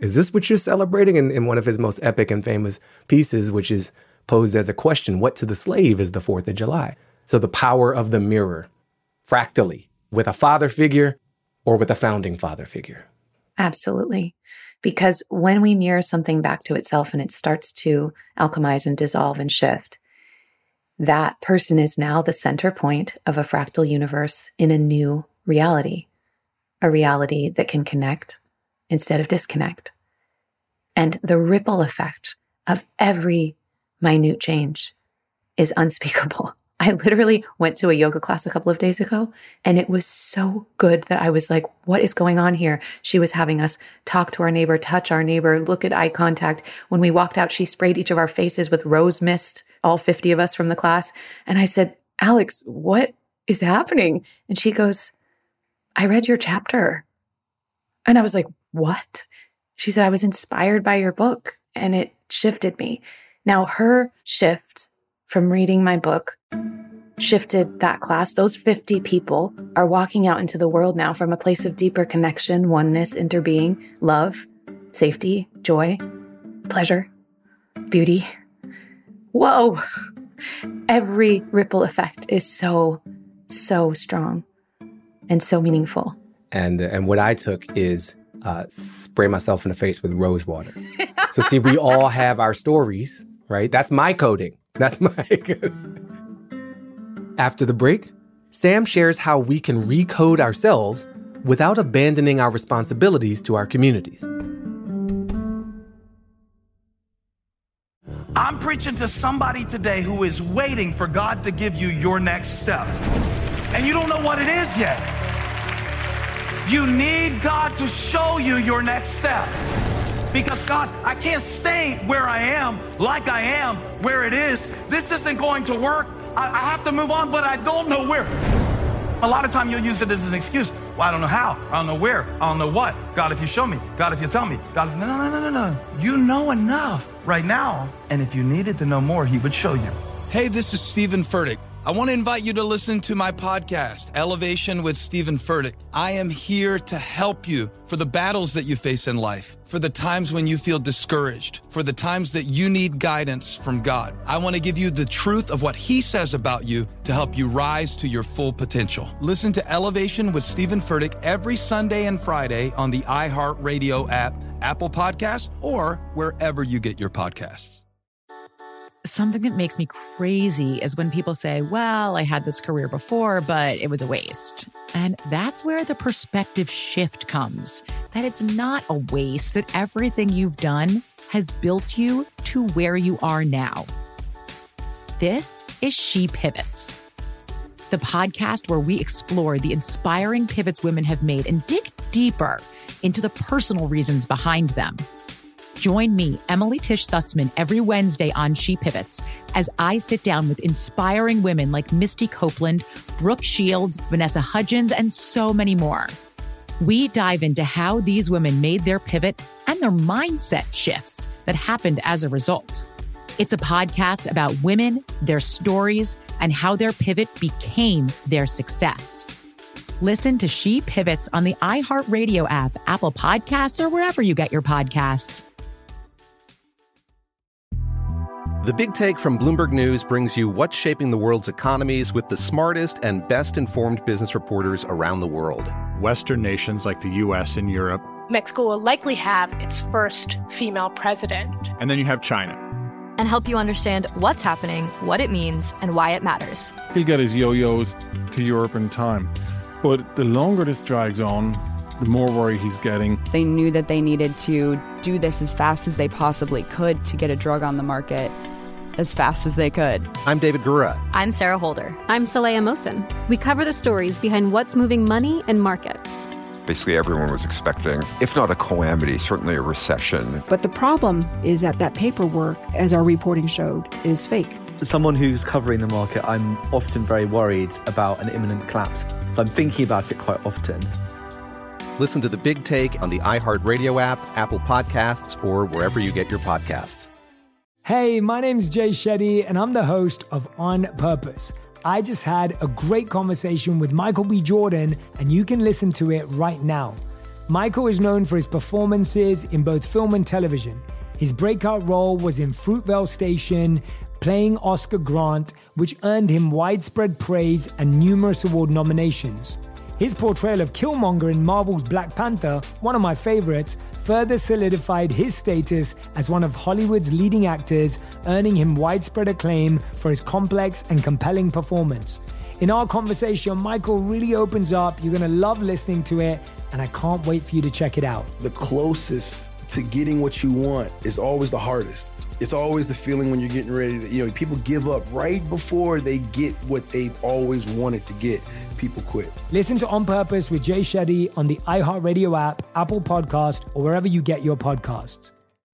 is this what you're celebrating? In one of his most epic and famous pieces, which is posed as a question, what to the slave is the 4th of July? So the power of the mirror, fractally, with a father figure or with a founding father figure. Absolutely. Because when we mirror something back to itself and it starts to alchemize and dissolve and shift, that person is now the center point of a fractal universe in a new reality, a reality that can connect instead of disconnect. And the ripple effect of every minute change is unspeakable. I literally went to a yoga class a couple of days ago, and it was so good that I was like, what is going on here? She was having us talk to our neighbor, touch our neighbor, look at eye contact. When we walked out, she sprayed each of our faces with rose mist, all 50 of us from the class. And I said, Alex, what is happening? And she goes, I read your chapter. And I was like, what? She said, I was inspired by your book, and it shifted me. Now, her shift from reading my book shifted that class. Those 50 people are walking out into the world now from a place of deeper connection, oneness, interbeing, love, safety, joy, pleasure, beauty. Whoa! Every ripple effect is so strong and so meaningful. And what I took is spray myself in the face with rose water. So see, we all have our stories, right? That's my coding. That's my After the break, Sam shares how we can recode ourselves without abandoning our responsibilities to our communities. I'm preaching to somebody today who is waiting for God to give you your next step. And you don't know what it is yet. You need God to show you your next step. Because God, I can't stay where I am, like I am, where it is. This isn't going to work. I have to move on, but I don't know where. A lot of time you'll use it as an excuse. Well, I don't know how. I don't know where. I don't know what. God, if you show me. God, if you tell me. God, if... No. You know enough right now. And if you needed to know more, he would show you. Hey, this is Stephen Furtick. I want to invite you to listen to my podcast, Elevation with Stephen Furtick. I am here to help you for the battles that you face in life, for the times when you feel discouraged, for the times that you need guidance from God. I want to give you the truth of what he says about you to help you rise to your full potential. Listen to Elevation with Stephen Furtick every Sunday and Friday on the iHeartRadio app, Apple Podcasts, or wherever you get your podcasts. Something that makes me crazy is when people say, well, I had this career before, but it was a waste. And that's where the perspective shift comes, that it's not a waste, that everything you've done has built you to where you are now. This is She Pivots, the podcast where we explore the inspiring pivots women have made and dig deeper into the personal reasons behind them. Join me, Emily Tish Sussman, every Wednesday on She Pivots as I sit down with inspiring women like Misty Copeland, Brooke Shields, Vanessa Hudgens, and so many more. We dive into how these women made their pivot and their mindset shifts that happened as a result. It's a podcast about women, their stories, and how their pivot became their success. Listen to She Pivots on the iHeartRadio app, Apple Podcasts, or wherever you get your podcasts. The Big Take from Bloomberg News brings you what's shaping the world's economies with the smartest and best-informed business reporters around the world. Western nations like the U.S. and Europe. Mexico will likely have its first female president. And then you have China. And help you understand what's happening, what it means, and why it matters. He'll get his yo-yos to Europe in time. But the longer this drags on, the more worry he's getting. They knew that they needed to do this as fast as they possibly could to get a drug on the market as fast as they could. I'm David Gura. I'm Sarah Holder. I'm Saleha Mohsin. We cover the stories behind what's moving money and markets. Basically, everyone was expecting, if not a calamity, certainly a recession. But the problem is that paperwork, as our reporting showed, is fake. As someone who's covering the market, I'm often very worried about an imminent collapse. So I'm thinking about it quite often. Listen to The Big Take on the iHeartRadio app, Apple Podcasts, or wherever you get your podcasts. Hey, my name's Jay Shetty, and I'm the host of On Purpose. I just had a great conversation with Michael B. Jordan, and you can listen to it right now. Michael is known for his performances in both film and television. His breakout role was in Fruitvale Station, playing Oscar Grant, which earned him widespread praise and numerous award nominations. His portrayal of Killmonger in Marvel's Black Panther, one of my favorites, further solidified his status as one of Hollywood's leading actors, earning him widespread acclaim for his complex and compelling performance. In our conversation, Michael really opens up. You're going to love listening to it, and I can't wait for you to check it out. The closest to getting what you want is always the hardest. It's always the feeling when you're getting ready to, people give up right before they get what they've always wanted to get. People quit. Listen to On Purpose with Jay Shetty on the iHeartRadio app, Apple Podcast, or wherever you get your podcasts.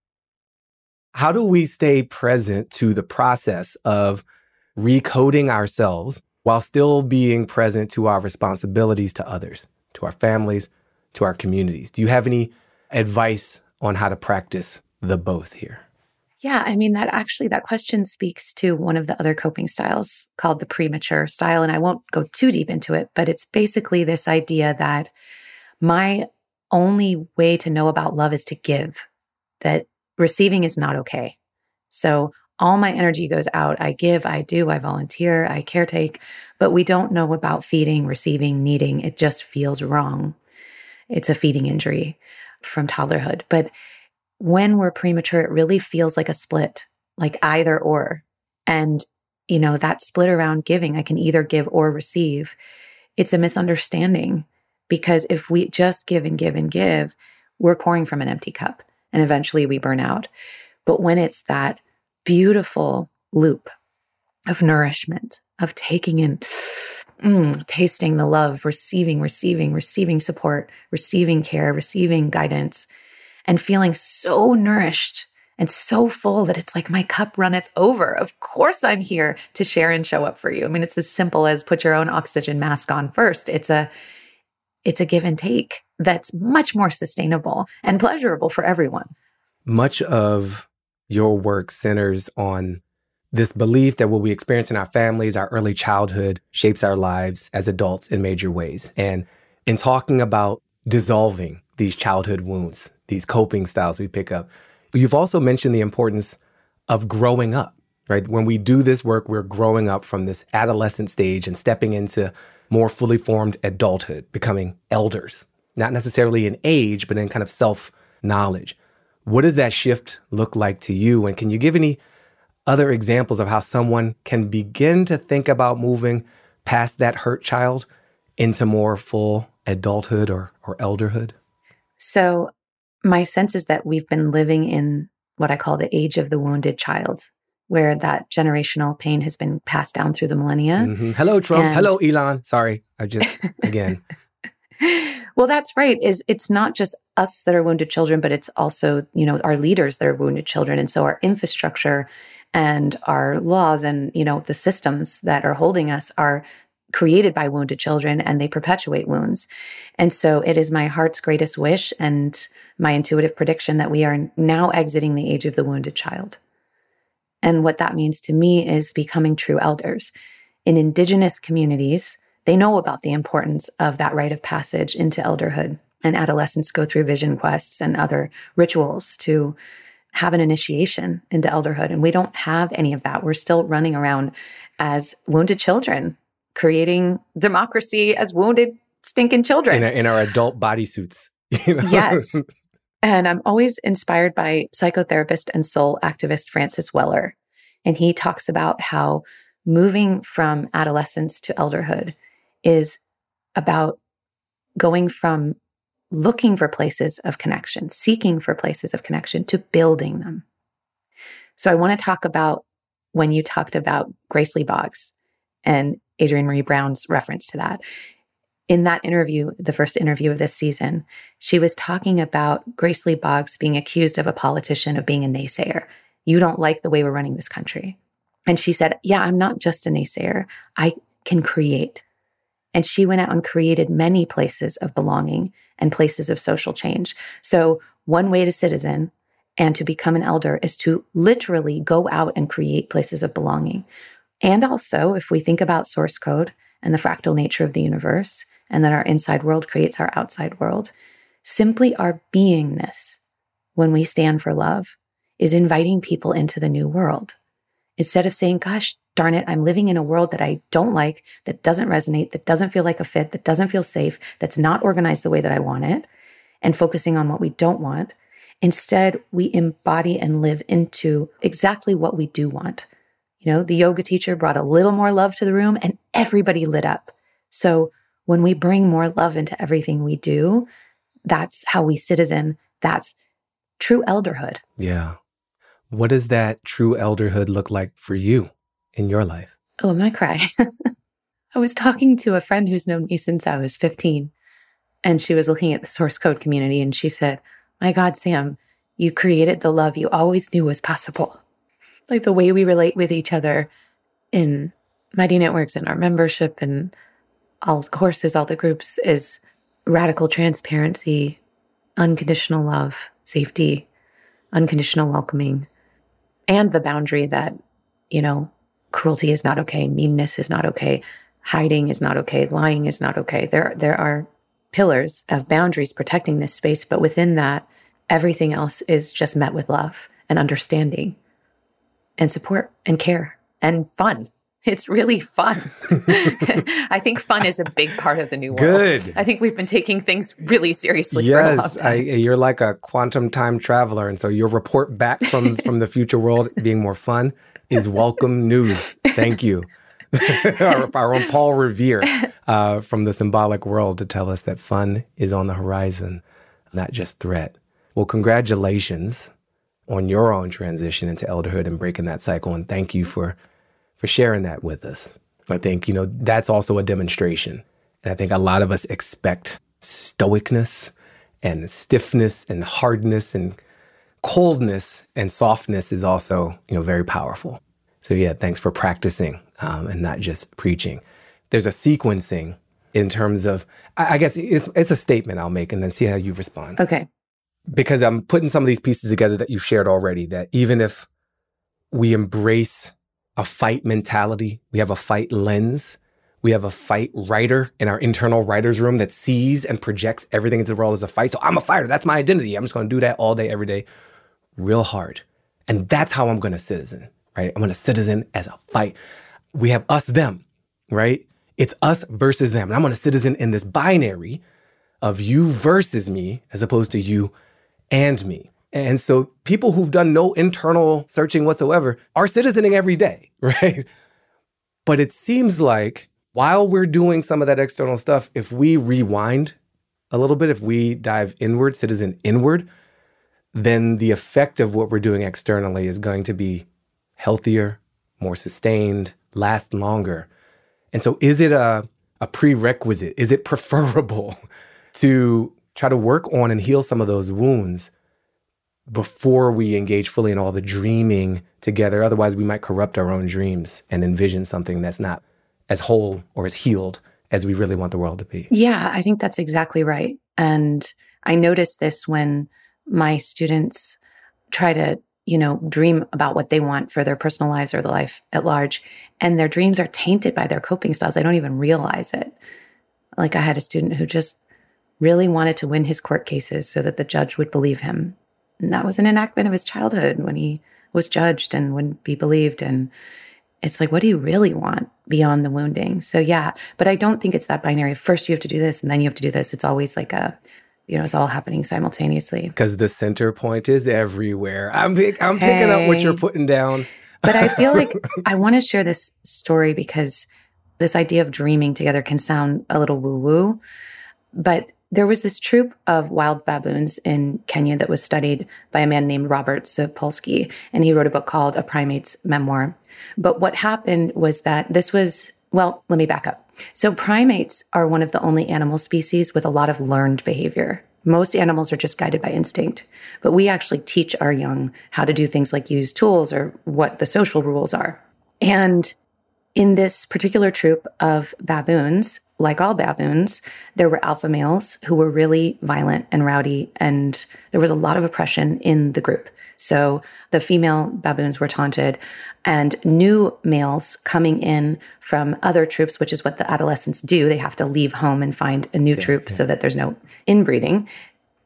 How do we stay present to the process of recoding ourselves while still being present to our responsibilities to others, to our families, to our communities? Do you have any advice on how to practice the both here? Yeah, I mean, that question speaks to one of the other coping styles called the premature style. And I won't go too deep into it, but it's basically this idea that my only way to know about love is to give, that receiving is not okay. So all my energy goes out. I give, I do, I volunteer, I caretake, but we don't know about feeding, receiving, needing. It just feels wrong. It's a feeding injury from toddlerhood. But when we're premature, it really feels like a split, like either or. And, that split around giving, I can either give or receive. It's a misunderstanding because if we just give and give and give, we're pouring from an empty cup and eventually we burn out. But when it's that beautiful loop of nourishment, of taking in, tasting the love, receiving support, receiving care, receiving guidance, and feeling so nourished and so full that it's like my cup runneth over. Of course I'm here to share and show up for you. I mean, it's as simple as put your own oxygen mask on first. It's a give and take that's much more sustainable and pleasurable for everyone. Much of your work centers on this belief that what we experience in our families, our early childhood, shapes our lives as adults in major ways. And in talking about dissolving these childhood wounds, these coping styles we pick up, you've also mentioned the importance of growing up, right? When we do this work, we're growing up from this adolescent stage and stepping into more fully formed adulthood, becoming elders, not necessarily in age, but in kind of self-knowledge. What does that shift look like to you? And can you give any other examples of how someone can begin to think about moving past that hurt child into more full adulthood or elderhood? So my sense is that we've been living in what I call the age of the wounded child, where that generational pain has been passed down through the millennia. Mm-hmm. Hello, Trump. Hello, Elon. Sorry, again. Well, that's right. It's not just us that are wounded children, but it's also, our leaders that are wounded children. And so our infrastructure and our laws and, the systems that are holding us are created by wounded children, and they perpetuate wounds. And so it is my heart's greatest wish and my intuitive prediction that we are now exiting the age of the wounded child. And what that means to me is becoming true elders. In Indigenous communities, they know about the importance of that rite of passage into elderhood. And adolescents go through vision quests and other rituals to have an initiation into elderhood. And we don't have any of that. We're still running around as wounded children, creating democracy as wounded, stinking children. In our adult bodysuits. Yes. And I'm always inspired by psychotherapist and soul activist Francis Weller. And he talks about how moving from adolescence to elderhood is about going from looking for places of connection, seeking for places of connection, to building them. So I want to talk about when you talked about Grace Lee Boggs and Adrienne Maree Brown's reference to that. In that interview, the first interview of this season, she was talking about Grace Lee Boggs being accused of a politician of being a naysayer. You don't like the way we're running this country. And she said, yeah, I'm not just a naysayer. I can create. And she went out and created many places of belonging and places of social change. So one way to citizen and to become an elder is to literally go out and create places of belonging. And also, if we think about source code and the fractal nature of the universe, and that our inside world creates our outside world, Simply our beingness, when we stand for love, is inviting people into the new world. Instead of saying, gosh, darn it, I'm living in a world that I don't like, that doesn't resonate, that doesn't feel like a fit, that doesn't feel safe, that's not organized the way that I want it, and focusing on what we don't want. Instead, we embody and live into exactly what we do want. You know, the yoga teacher brought a little more love to the room and everybody lit up. So when we bring more love into everything we do, that's how we citizen. That's true elderhood. Yeah. What does that true elderhood look like for you in your life? Oh, I'm going to cry. I was talking to a friend who's known me since I was 15, and she was looking at the source code community, and she said, my God, Sam, you created the love you always knew was possible. Like the way we relate with each other in Mighty Networks and our membership and all the courses, all the groups is radical transparency, unconditional love, safety, unconditional welcoming, and the boundary that, you know, cruelty is not okay, meanness is not okay, hiding is not okay, lying is not okay. There are pillars of boundaries protecting this space, but within that, everything else is just met with love and understanding and support and care and fun. It's really fun. I think fun is a big part of the new world. Good. I think we've been taking things really seriously for a long time. You're like a quantum time traveler. And so your report back from the future world being more fun is welcome news. Thank you. our own Paul Revere from the symbolic world to tell us that fun is on the horizon, not just threat. Well, congratulations on your own transition into elderhood and breaking that cycle. And thank you for sharing that with us. I think, you know, that's also a demonstration. And I think a lot of us expect stoicness and stiffness and hardness and coldness, and softness is also, you know, very powerful. So yeah, thanks for practicing and not just preaching. There's a sequencing in terms of, I guess it's a statement I'll make and then see how you respond. Okay. Because I'm putting some of these pieces together that you've shared already, that even if we embrace a fight mentality, we have a fight lens, we have a fight writer in our internal writer's room that sees and projects everything into the world as a fight. So I'm a fighter. That's my identity. I'm just going to do that all day, every day, real hard. And that's how I'm going to citizen, right? I'm going to citizen as a fight. We have us, them, right? It's us versus them. And I'm going to citizen in this binary of you versus me as opposed to you and me. And so people who've done no internal searching whatsoever are citizening every day, right? But it seems like while we're doing some of that external stuff, if we rewind a little bit, if we dive inward, citizen inward, then the effect of what we're doing externally is going to be healthier, more sustained, last longer. And so is it a prerequisite? Is it preferable to try to work on and heal some of those wounds before we engage fully in all the dreaming together? Otherwise, we might corrupt our own dreams and envision something that's not as whole or as healed as we really want the world to be. Yeah, I think that's exactly right. And I noticed this when my students try to, you know, dream about what they want for their personal lives or the life at large, and their dreams are tainted by their coping styles. They don't even realize it. Like I had a student who just really wanted to win his court cases so that the judge would believe him. And that was an enactment of his childhood when he was judged and wouldn't be believed. And it's like, what do you really want beyond the wounding? So yeah, but I don't think it's that binary. First you have to do this and then you have to do this. It's always like it's all happening simultaneously. Because the center point is everywhere. I'm picking up what you're putting down. But I feel like I want to share this story because this idea of dreaming together can sound a little woo-woo. But there was this troop of wild baboons in Kenya that was studied by a man named Robert Sapolsky, and he wrote a book called A Primate's Memoir. But what happened was that let me back up. So primates are one of the only animal species with a lot of learned behavior. Most animals are just guided by instinct, but we actually teach our young how to do things like use tools or what the social rules are. And in this particular troop of baboons, like all baboons, there were alpha males who were really violent and rowdy, and there was a lot of oppression in the group. So the female baboons were taunted, and new males coming in from other troops, which is what the adolescents do. They have to leave home and find a new troop so that there's no inbreeding.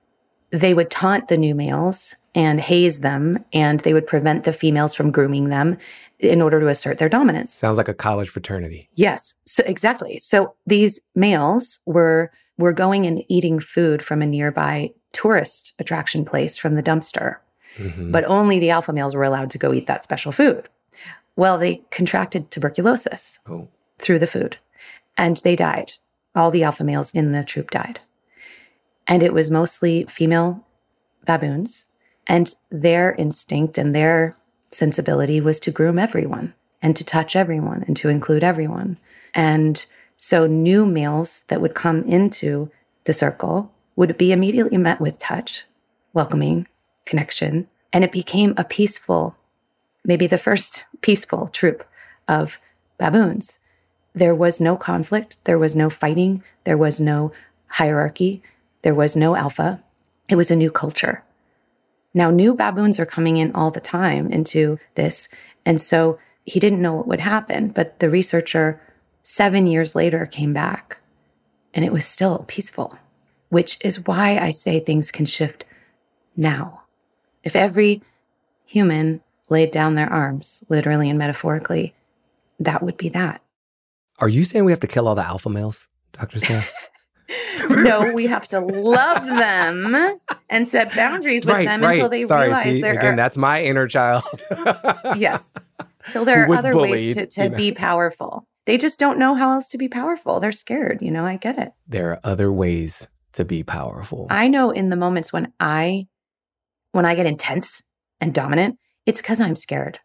they would taunt the new males and haze them, and they would prevent the females from grooming them in order to assert their dominance. Sounds like a college fraternity. Yes, so exactly. So these males were going and eating food from a nearby tourist attraction place from the dumpster. Mm-hmm. But only the alpha males were allowed to go eat that special food. Well, they contracted tuberculosis through the food, and they died. All the alpha males in the troop died. And it was mostly female baboons, and their instinct and their sensibility was to groom everyone and to touch everyone and to include everyone. And so new males that would come into the circle would be immediately met with touch, welcoming, connection, and it became a peaceful, maybe the first peaceful troop of baboons. There was no conflict, there was no fighting, there was no hierarchy, there was no alpha. It was a new culture. Now, new baboons are coming in all the time into this, and so he didn't know what would happen, but the researcher 7 years later came back, and it was still peaceful, which is why I say things can shift now. If every human laid down their arms, literally and metaphorically, that would be that. Are you saying we have to kill all the alpha males, Dr. Sarah? No, we have to love them and set boundaries with them until they realize there again, that's my inner child. Yes. Till there are other ways to be powerful. They just don't know how else to be powerful. They're scared, I get it. There are other ways to be powerful. I know in the moments when I get intense and dominant, it's because I'm scared.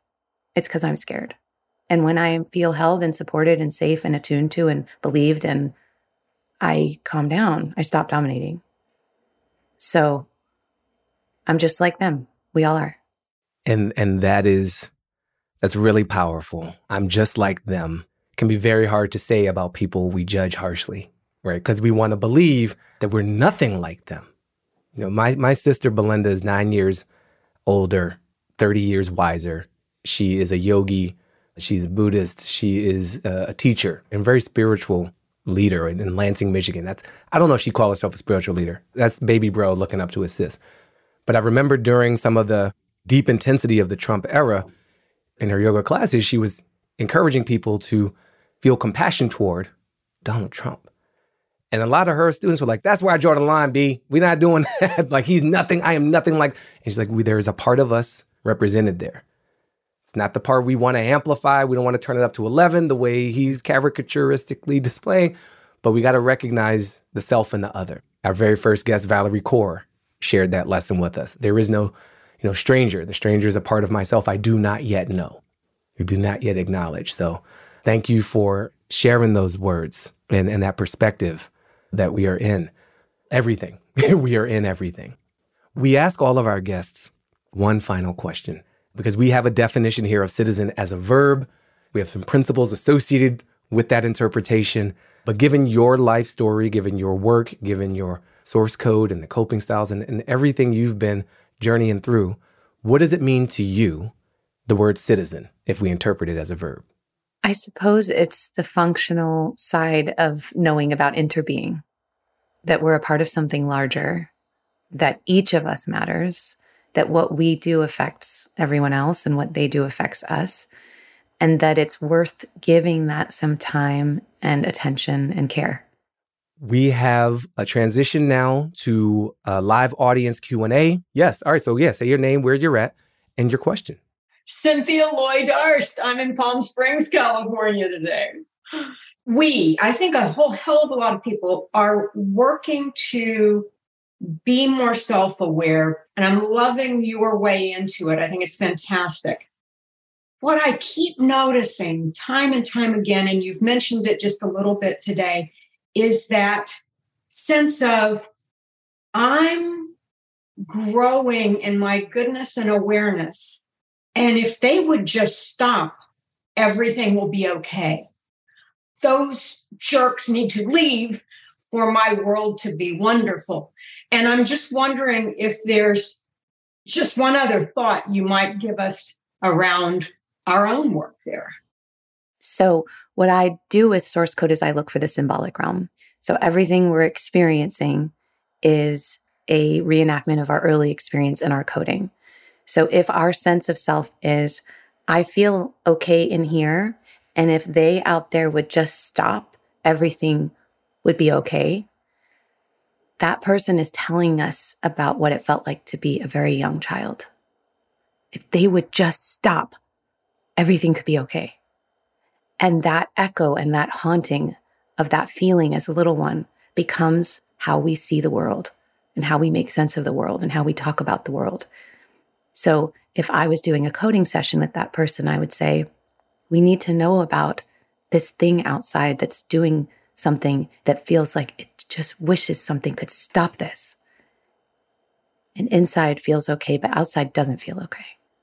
And when I feel held and supported and safe and attuned to and believed, and I calm down, I stop dominating. So I'm just like them. We all are. And that's really powerful. I'm just like them. It can be very hard to say about people we judge harshly, right? Because we want to believe that we're nothing like them. My sister Belinda is 9 years older, 30 years wiser. She is a yogi. She's a Buddhist. She is a teacher and very spiritual leader in Lansing, Michigan. I don't know if she'd call herself a spiritual leader. That's baby bro looking up to his sis. But I remember during some of the deep intensity of the Trump era, in her yoga classes, she was encouraging people to feel compassion toward Donald Trump. And a lot of her students were like, that's where I draw the line, B. We're not doing that. Like, he's nothing. I am nothing like. And she's like, there is a part of us represented there. It's not the part we want to amplify. We don't want to turn it up to 11 the way he's caricaturistically displaying. But we got to recognize the self and the other. Our very first guest, Valerie Kaur, shared that lesson with us. There is no stranger. The stranger is a part of myself I do not yet know. I do not yet acknowledge. So thank you for sharing those words and that perspective that we are in everything. We are in everything. We ask all of our guests one final question, because we have a definition here of citizen as a verb. We have some principles associated with that interpretation. But given your life story, given your work, given your source code and the coping styles and everything you've been journeying through, what does it mean to you, the word citizen, if we interpret it as a verb? I suppose it's the functional side of knowing about interbeing, that we're a part of something larger, that each of us matters, that what we do affects everyone else and what they do affects us, and that it's worth giving that some time and attention and care. We have a transition now to a live audience Q&A. Yes. All right. So say your name, where you're at, and your question. Cynthia Lloyd Arst. I'm in Palm Springs, California today. I think a whole hell of a lot of people are working to be more self-aware, and I'm loving your way into it. I think it's fantastic. What I keep noticing time and time again, and you've mentioned it just a little bit today, is that sense of I'm growing in my goodness and awareness. And if they would just stop, everything will be okay. Those jerks need to leave for my world to be wonderful. And I'm just wondering if there's just one other thought you might give us around our own work there. So what I do with source code is I look for the symbolic realm. So everything we're experiencing is a reenactment of our early experience in our coding. So if our sense of self is, I feel okay in here, and if they out there would just stop, everything would be okay. That person is telling us about what it felt like to be a very young child. If they would just stop, everything could be okay. And that echo and that haunting of that feeling as a little one becomes how we see the world and how we make sense of the world and how we talk about the world. So if I was doing a coding session with that person, I would say, we need to know about this thing outside that's doing something that feels like it just wishes something could stop this. And inside feels okay, but outside doesn't feel okay.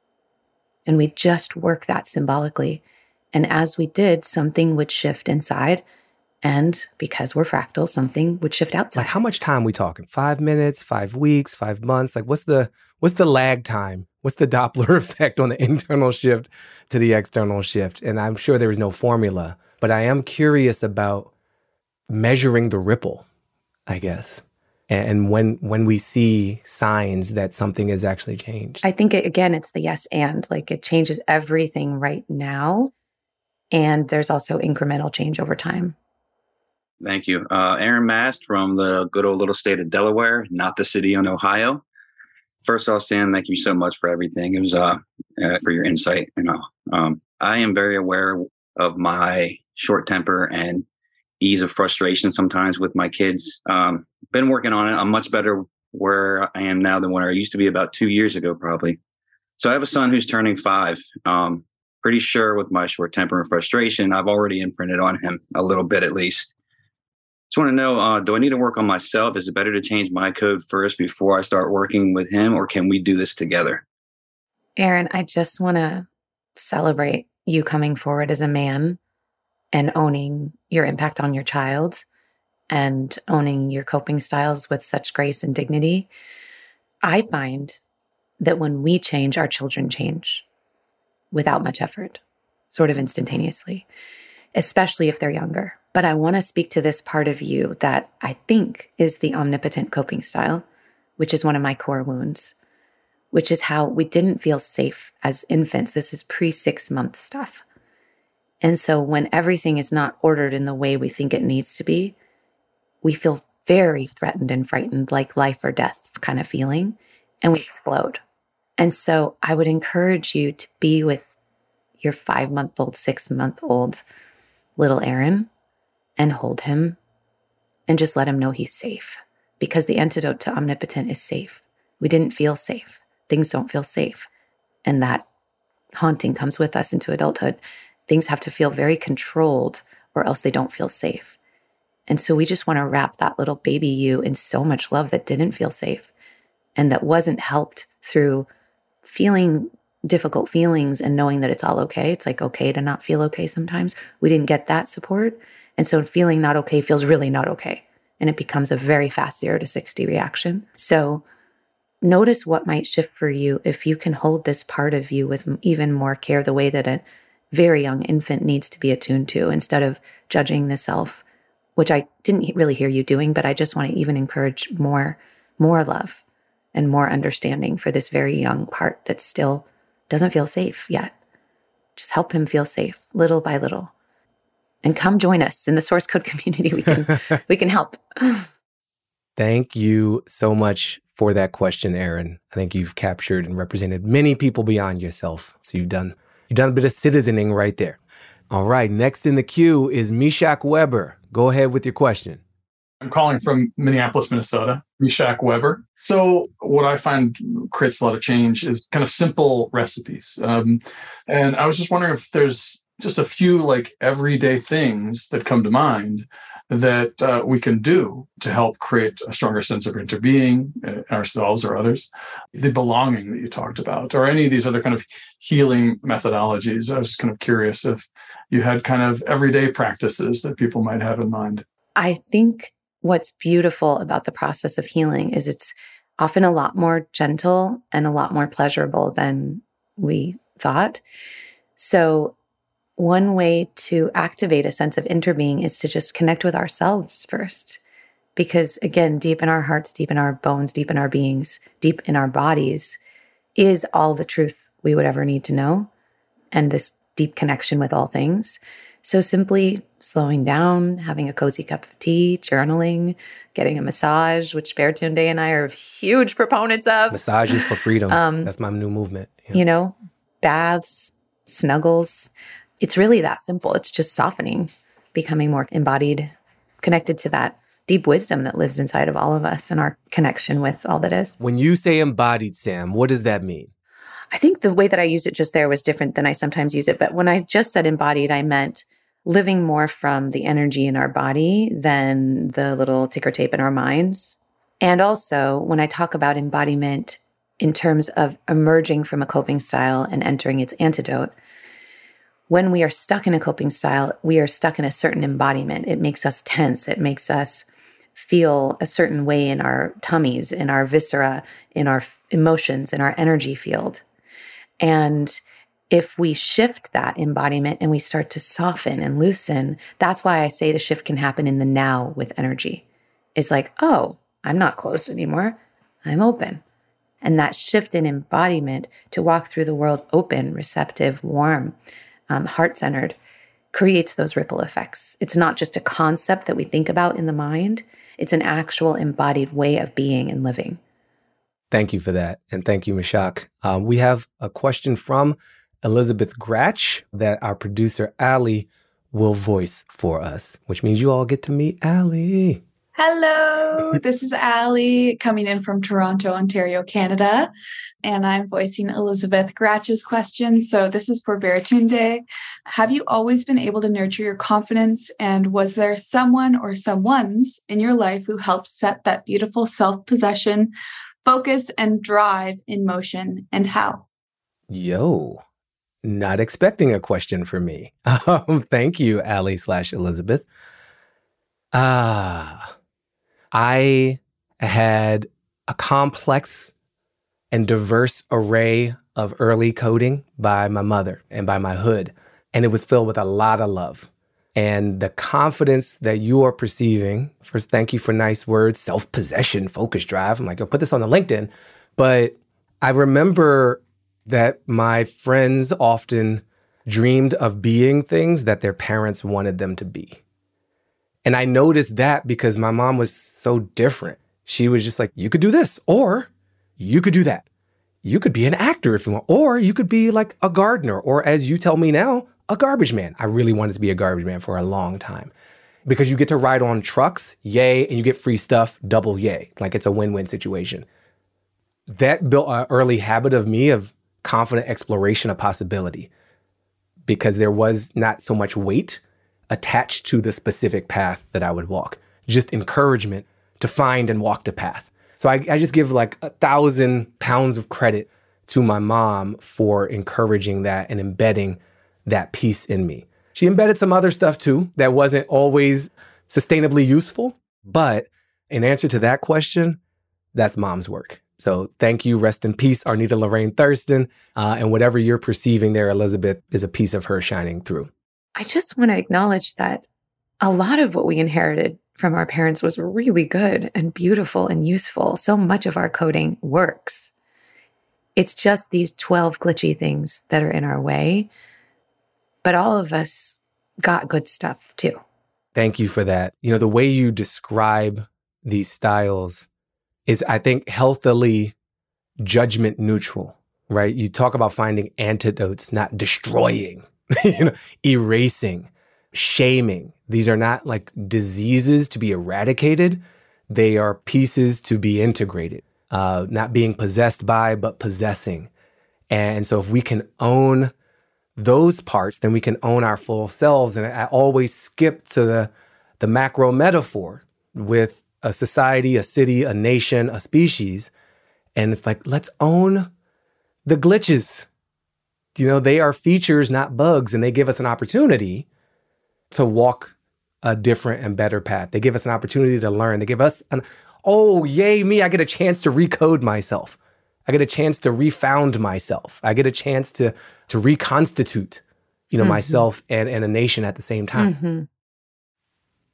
And we just work that symbolically. And as we did, something would shift inside. And because we're fractal, something would shift outside. Like, how much time we talking? 5 minutes, 5 weeks, 5 months? Like, what's the lag time? What's the Doppler effect on the internal shift to the external shift? And I'm sure there is no formula, but I am curious about measuring the ripple, I guess. And when we see signs that something has actually changed. I think, it's the yes and. Like, it changes everything right now. And there's also incremental change over time. Thank you. Aaron Mast from the good old little state of Delaware, not the city in Ohio. First off, Sam, thank you so much for everything. It was for your insight. I am very aware of my short temper and ease of frustration sometimes with my kids. Been working on it. I'm much better where I am now than where I used to be about 2 years ago, probably. So I have a son who's turning 5. Pretty sure with my short temper and frustration, I've already imprinted on him a little bit at least. Just want to know, do I need to work on myself? Is it better to change my code first before I start working with him, or can we do this together? Aaron, I just want to celebrate you coming forward as a man and owning your impact on your child and owning your coping styles with such grace and dignity. I find that when we change, our children change without much effort, sort of instantaneously, especially if they're younger. But I want to speak to this part of you that I think is the omnipotent coping style, which is one of my core wounds, which is how we didn't feel safe as infants. This is pre-6-month stuff. And so when everything is not ordered in the way we think it needs to be, we feel very threatened and frightened, like life or death kind of feeling, and we explode. And so I would encourage you to be with your 5-month-old, 6-month-old little Aaron and hold him and just let him know he's safe, because the antidote to omnipotent is safe. We didn't feel safe. Things don't feel safe. And that haunting comes with us into adulthood. Things have to feel very controlled or else they don't feel safe. And so we just want to wrap that little baby you in so much love that didn't feel safe and that wasn't helped through feeling difficult feelings and knowing that it's all okay. It's like okay to not feel okay sometimes. We didn't get that support. And so feeling not okay feels really not okay. And it becomes a very fast 0 to 60 reaction. So notice what might shift for you if you can hold this part of you with even more care, the way that a very young infant needs to be attuned to, instead of judging the self, which I didn't really hear you doing, but I just want to even encourage more love and more understanding for this very young part that still doesn't feel safe yet. Just help him feel safe little by little. And come join us in the source code community. We can help. Thank you so much for that question, Aaron. I think you've captured and represented many people beyond yourself. So you've done a bit of citizening right there. All right, next in the queue is Meshach Weber. Go ahead with your question. I'm calling from Minneapolis, Minnesota, Meshach Weber. So what I find creates a lot of change is kind of simple recipes. And I was just wondering if there's just a few like everyday things that come to mind that we can do to help create a stronger sense of interbeing, ourselves or others. The belonging that you talked about, or any of these other kind of healing methodologies. I was just kind of curious if you had kind of everyday practices that people might have in mind. I think what's beautiful about the process of healing is it's often a lot more gentle and a lot more pleasurable than we thought. So one way to activate a sense of interbeing is to just connect with ourselves first Because again, deep in our hearts, deep in our bones, deep in our beings, deep in our bodies is all the truth we would ever need to know, and this deep connection with all things. So simply slowing down, having a cozy cup of tea, journaling, getting a massage, which Beartunde and I are huge proponents of. Massages for freedom. That's my new movement. You know, baths, snuggles. It's really that simple. It's just softening, becoming more embodied, connected to that deep wisdom that lives inside of all of us and our connection with all that is. When you say embodied, Sam, what does that mean? I think the way that I used it just there was different than I sometimes use it. But when I just said embodied, I meant living more from the energy in our body than the little ticker tape in our minds. And also, when I talk about embodiment in terms of emerging from a coping style and entering its antidote, when we are stuck in a coping style, we are stuck in a certain embodiment. It makes us tense. It makes us feel a certain way in our tummies, in our viscera, in our emotions, in our energy field. And if we shift that embodiment and we start to soften and loosen, that's why I say the shift can happen in the now with energy. It's like, oh, I'm not closed anymore. I'm open. And that shift in embodiment to walk through the world open, receptive, warm, heart-centered, creates those ripple effects. It's not just a concept that we think about in the mind. It's an actual embodied way of being and living. Thank you for that. And thank you, Mishak. We have a question from Elizabeth Gratch that our producer, Allie, will voice for us, which means you all get to meet Allie. Hello, this is Allie coming in from Toronto, Ontario, Canada, and I'm voicing Elizabeth Gratch's question. So this is for Beartunde. Have you always been able to nurture your confidence, and was there someone or someones in your life who helped set that beautiful self-possession, focus, and drive in motion, and how? Yo, not expecting a question from me. Thank you, Allie/Elizabeth. I had a complex and diverse array of early coding by my mother and by my hood, and it was filled with a lot of love. And the confidence that you are perceiving, first, thank you for nice words, self-possession, focus, drive. I'm like, I'll put this on the LinkedIn. But I remember that my friends often dreamed of being things that their parents wanted them to be. And I noticed that because my mom was so different. She was just like, you could do this, or you could do that. You could be an actor if you want, or you could be like a gardener, or as you tell me now, a garbage man. I really wanted to be a garbage man for a long time because you get to ride on trucks, yay, and you get free stuff, double yay. Like it's a win-win situation. That built an early habit of me of confident exploration of possibility because there was not so much weight attached to the specific path that I would walk, just encouragement to find and walk the path. So I just give like 1,000 pounds of credit to my mom for encouraging that and embedding that piece in me. She embedded some other stuff too that wasn't always sustainably useful, but in answer to that question, that's mom's work. So thank you, rest in peace, Arnita Lorraine Thurston, and whatever you're perceiving there, Elizabeth, is a piece of her shining through. I just want to acknowledge that a lot of what we inherited from our parents was really good and beautiful and useful. So much of our coding works. It's just these 12 glitchy things that are in our way. But all of us got good stuff too. Thank you for that. You know, the way you describe these styles is, I think, healthily judgment neutral, right? You talk about finding antidotes, not destroying. Erasing, shaming. These are not like diseases to be eradicated. They are pieces to be integrated, not being possessed by, but possessing. And so if we can own those parts, then we can own our full selves. And I always skip to the macro metaphor with a society, a city, a nation, a species. And it's like, let's own the glitches. You know, they are features, not bugs, and they give us an opportunity to walk a different and better path. They give us an opportunity to learn. They give us oh, yay me, I get a chance to recode myself. I get a chance to refound myself. I get a chance to reconstitute, myself and a nation at the same time. Mm-hmm.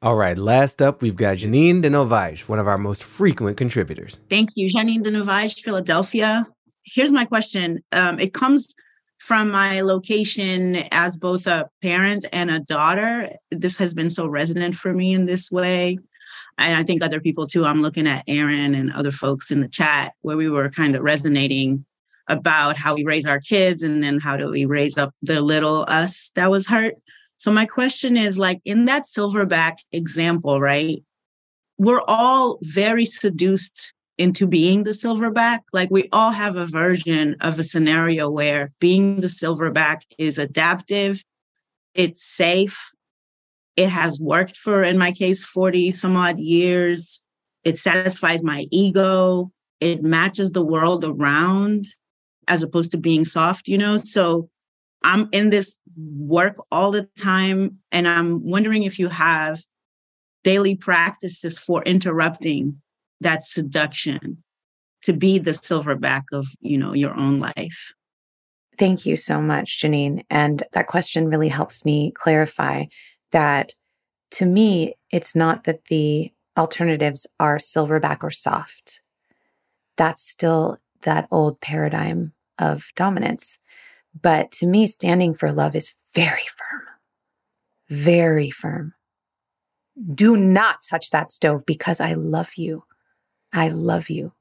All right, last up, we've got Janine de Novaes, one of our most frequent contributors. Thank you. Janine de Novaes, Philadelphia. Here's my question. It comes from my location as both a parent and a daughter. This has been so resonant for me in this way. And I think other people too. I'm looking at Aaron and other folks in the chat where we were kind of resonating about how we raise our kids and then how do we raise up the little us that was hurt. So my question is, like, in that silverback example, right? We're all very seduced into being the silverback. Like, we all have a version of a scenario where being the silverback is adaptive, it's safe, it has worked for, in my case, 40 some odd years. It satisfies my ego. It matches the world around as opposed to being soft, you know? So I'm in this work all the time, and I'm wondering if you have daily practices for interrupting that seduction to be the silverback of, you know, your own life. Thank you so much, Janine. And that question really helps me clarify that, to me, it's not that the alternatives are silverback or soft. That's still that old paradigm of dominance. But to me, standing for love is very firm, very firm. Do not touch that stove because I love you. I love you.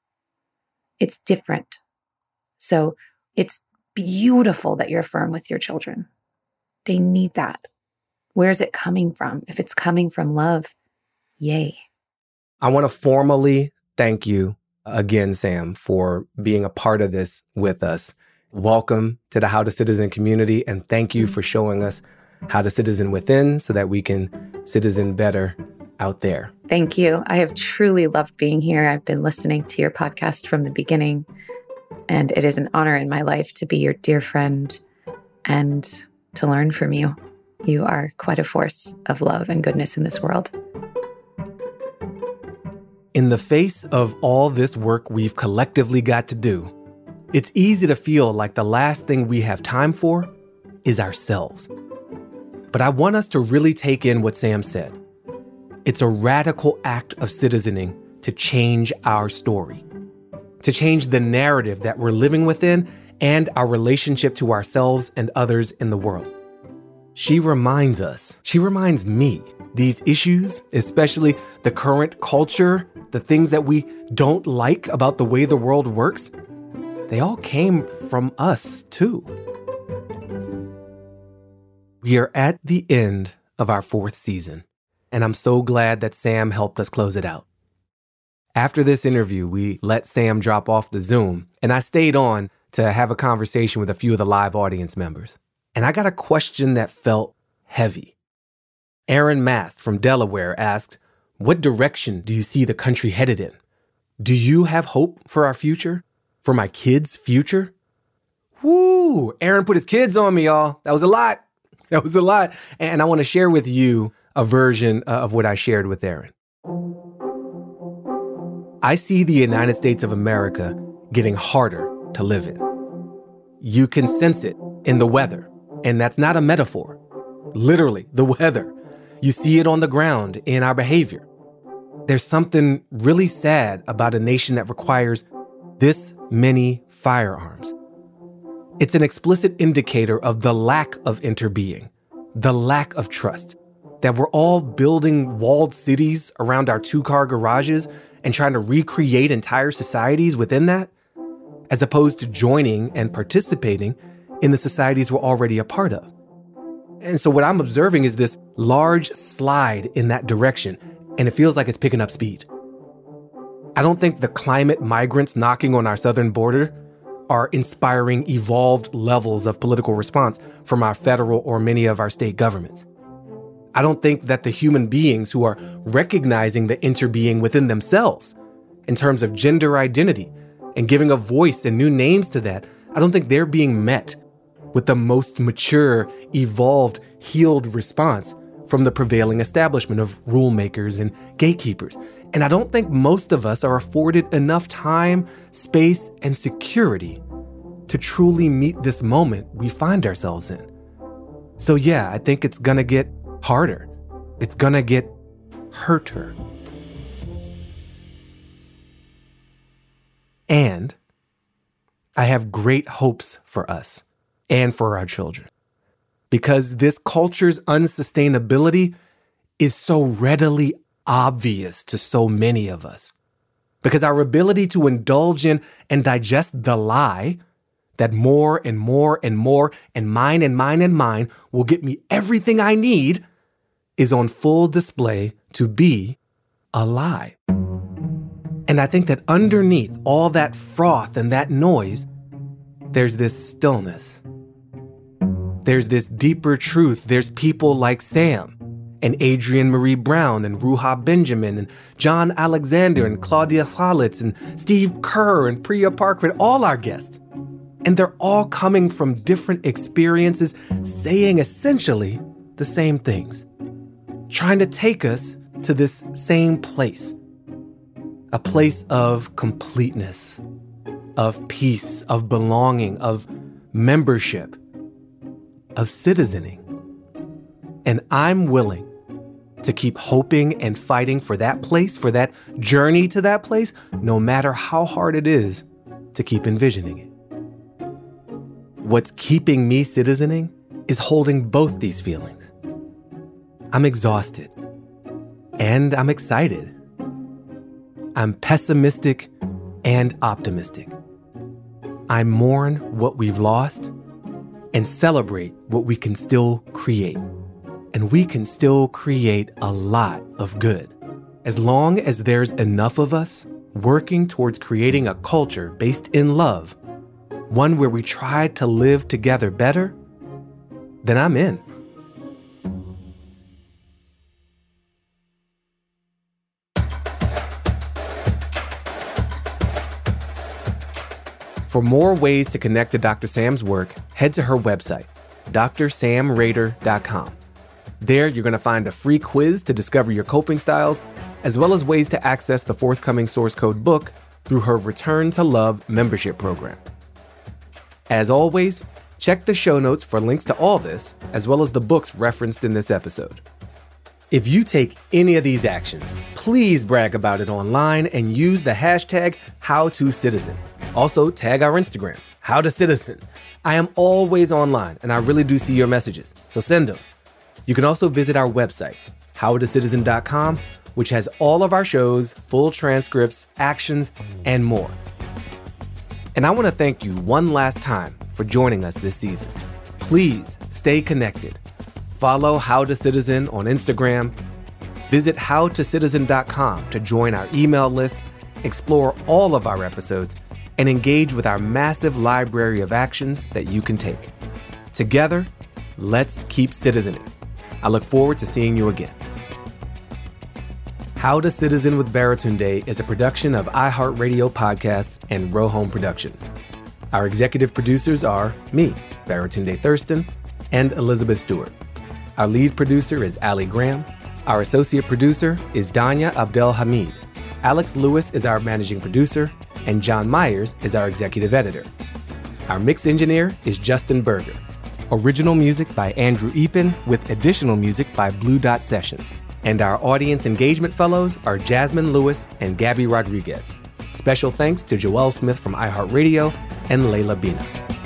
It's different. So it's beautiful that you're firm with your children. They need that. Where's it coming from? If it's coming from love, yay. I want to formally thank you again, Sam, for being a part of this with us. Welcome to the How to Citizen community, and thank you for showing us how to citizen within so that we can citizen better out there. Thank you. I have truly loved being here. I've been listening to your podcast from the beginning, and it is an honor in my life to be your dear friend and to learn from you. You are quite a force of love and goodness in this world. In the face of all this work we've collectively got to do, it's easy to feel like the last thing we have time for is ourselves. But I want us to really take in what Sam said. It's a radical act of citizening to change our story, to change the narrative that we're living within and our relationship to ourselves and others in the world. She reminds me, these issues, especially the current culture, the things that we don't like about the way the world works, they all came from us too. We are at the end of our 4th season, and I'm so glad that Sam helped us close it out. After this interview, we let Sam drop off the Zoom, and I stayed on to have a conversation with a few of the live audience members. And I got a question that felt heavy. Aaron Mast from Delaware asked, "What direction do you see the country headed in? Do you have hope for our future? For my kids' future?" Woo! Aaron put his kids on me, y'all. That was a lot. And I want to share with you a version of what I shared with Aaron. I see the United States of America getting harder to live in. You can sense it in the weather, and that's not a metaphor. Literally, the weather. You see it on the ground in our behavior. There's something really sad about a nation that requires this many firearms. It's an explicit indicator of the lack of interbeing, the lack of trust, that we're all building walled cities around our 2-car garages and trying to recreate entire societies within that, as opposed to joining and participating in the societies we're already a part of. And so what I'm observing is this large slide in that direction, and it feels like it's picking up speed. I don't think the climate migrants knocking on our southern border are inspiring evolved levels of political response from our federal or many of our state governments. I don't think that the human beings who are recognizing the interbeing within themselves in terms of gender identity and giving a voice and new names to that, I don't think they're being met with the most mature, evolved, healed response from the prevailing establishment of rule makers and gatekeepers. And I don't think most of us are afforded enough time, space, and security to truly meet this moment we find ourselves in. So yeah, I think it's gonna get harder. It's gonna get hurter. And I have great hopes for us and for our children, because this culture's unsustainability is so readily obvious to so many of us. Because our ability to indulge in and digest the lie that more and more and more and mine and mine and mine will get me everything I need is on full display to be a lie. And I think that underneath all that froth and that noise, there's this stillness. There's this deeper truth. There's people like Sam and Adrienne Maree Brown and Ruha Benjamin and John Alexander and Claudia Halitz and Steve Kerr and Priya Parkman, all our guests. And they're all coming from different experiences, saying essentially the same things, trying to take us to this same place, a place of completeness, of peace, of belonging, of membership, of citizening. And I'm willing to keep hoping and fighting for that place, for that journey to that place, no matter how hard it is to keep envisioning it. What's keeping me citizening is holding both these feelings. I'm exhausted and I'm excited. I'm pessimistic and optimistic. I mourn what we've lost and celebrate what we can still create. And we can still create a lot of good, as long as there's enough of us working towards creating a culture based in love, one where we try to live together better, then I'm in. For more ways to connect to Dr. Sam's work, head to her website, drsamrader.com. There, you're going to find a free quiz to discover your coping styles, as well as ways to access the forthcoming source code book through her Return to Love membership program. As always, check the show notes for links to all this, as well as the books referenced in this episode. If you take any of these actions, please brag about it online and use the hashtag #HowToCitizen. Also, tag our Instagram, HowToCitizen. I am always online, and I really do see your messages, so send them. You can also visit our website, howtocitizen.com, which has all of our shows, full transcripts, actions, and more. And I want to thank you one last time for joining us this season. Please stay connected. Follow How to Citizen on Instagram. Visit howtocitizen.com to join our email list, explore all of our episodes, and engage with our massive library of actions that you can take. Together, let's keep citizening. I look forward to seeing you again. How to Citizen with Baratunde is a production of iHeartRadio Podcasts and Row Home Productions. Our executive producers are me, Baratunde Thurston, and Elizabeth Stewart. Our lead producer is Ali Graham. Our associate producer is Danya Abdel-Hamid. Alex Lewis is our managing producer, and John Myers is our executive editor. Our mix engineer is Justin Berger. Original music by Andrew Epen with additional music by Blue Dot Sessions. And our audience engagement fellows are Jasmine Lewis and Gabby Rodriguez. Special thanks to Joelle Smith from iHeartRadio and Layla Bina.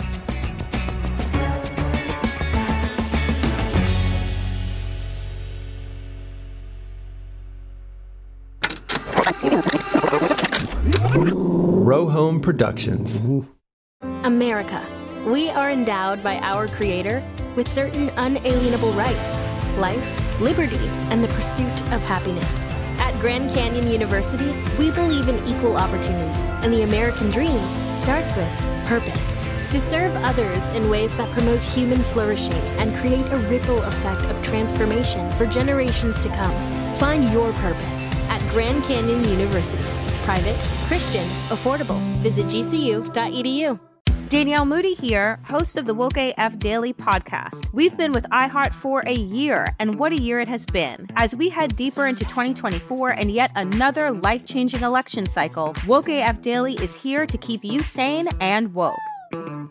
Row Home Productions. America. We are endowed by our Creator with certain unalienable rights: life, liberty, and the pursuit of happiness. At Grand Canyon University, we believe in equal opportunity, and the American dream starts with purpose. To serve others in ways that promote human flourishing and create a ripple effect of transformation for generations to come. Find your purpose at Grand Canyon University. Private, Christian, affordable. Visit gcu.edu. Danielle Moody here, host of the Woke AF Daily podcast. We've been with iHeart for a year, and what a year it has been. As we head deeper into 2024 and yet another life-changing election cycle, Woke AF Daily is here to keep you sane and woke.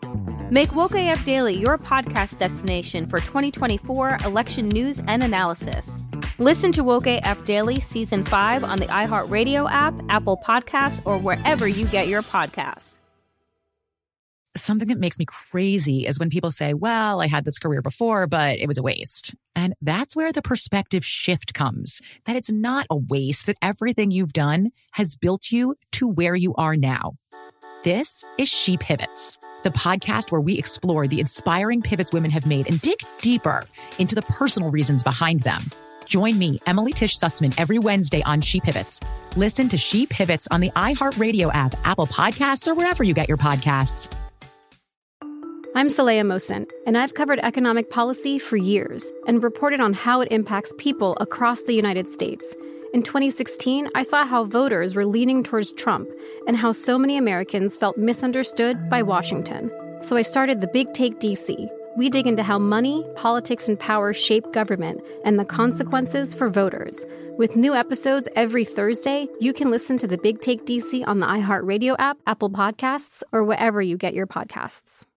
Make Woke AF Daily your podcast destination for 2024 election news and analysis. Listen to Woke AF Daily Season 5 on the iHeartRadio app, Apple Podcasts, or wherever you get your podcasts. Something that makes me crazy is when people say, well, I had this career before, but it was a waste. And that's where the perspective shift comes, that it's not a waste, that everything you've done has built you to where you are now. This is She Pivots, the podcast where we explore the inspiring pivots women have made and dig deeper into the personal reasons behind them. Join me, Emily Tish Sussman, every Wednesday on She Pivots. Listen to She Pivots on the iHeartRadio app, Apple Podcasts, or wherever you get your podcasts. I'm Saleha Mohsin, and I've covered economic policy for years and reported on how it impacts people across the United States. In 2016, I saw how voters were leaning towards Trump and how so many Americans felt misunderstood by Washington. So I started The Big Take DC. We dig into how money, politics, and power shape government and the consequences for voters. With new episodes every Thursday, you can listen to The Big Take DC on the iHeartRadio app, Apple Podcasts, or wherever you get your podcasts.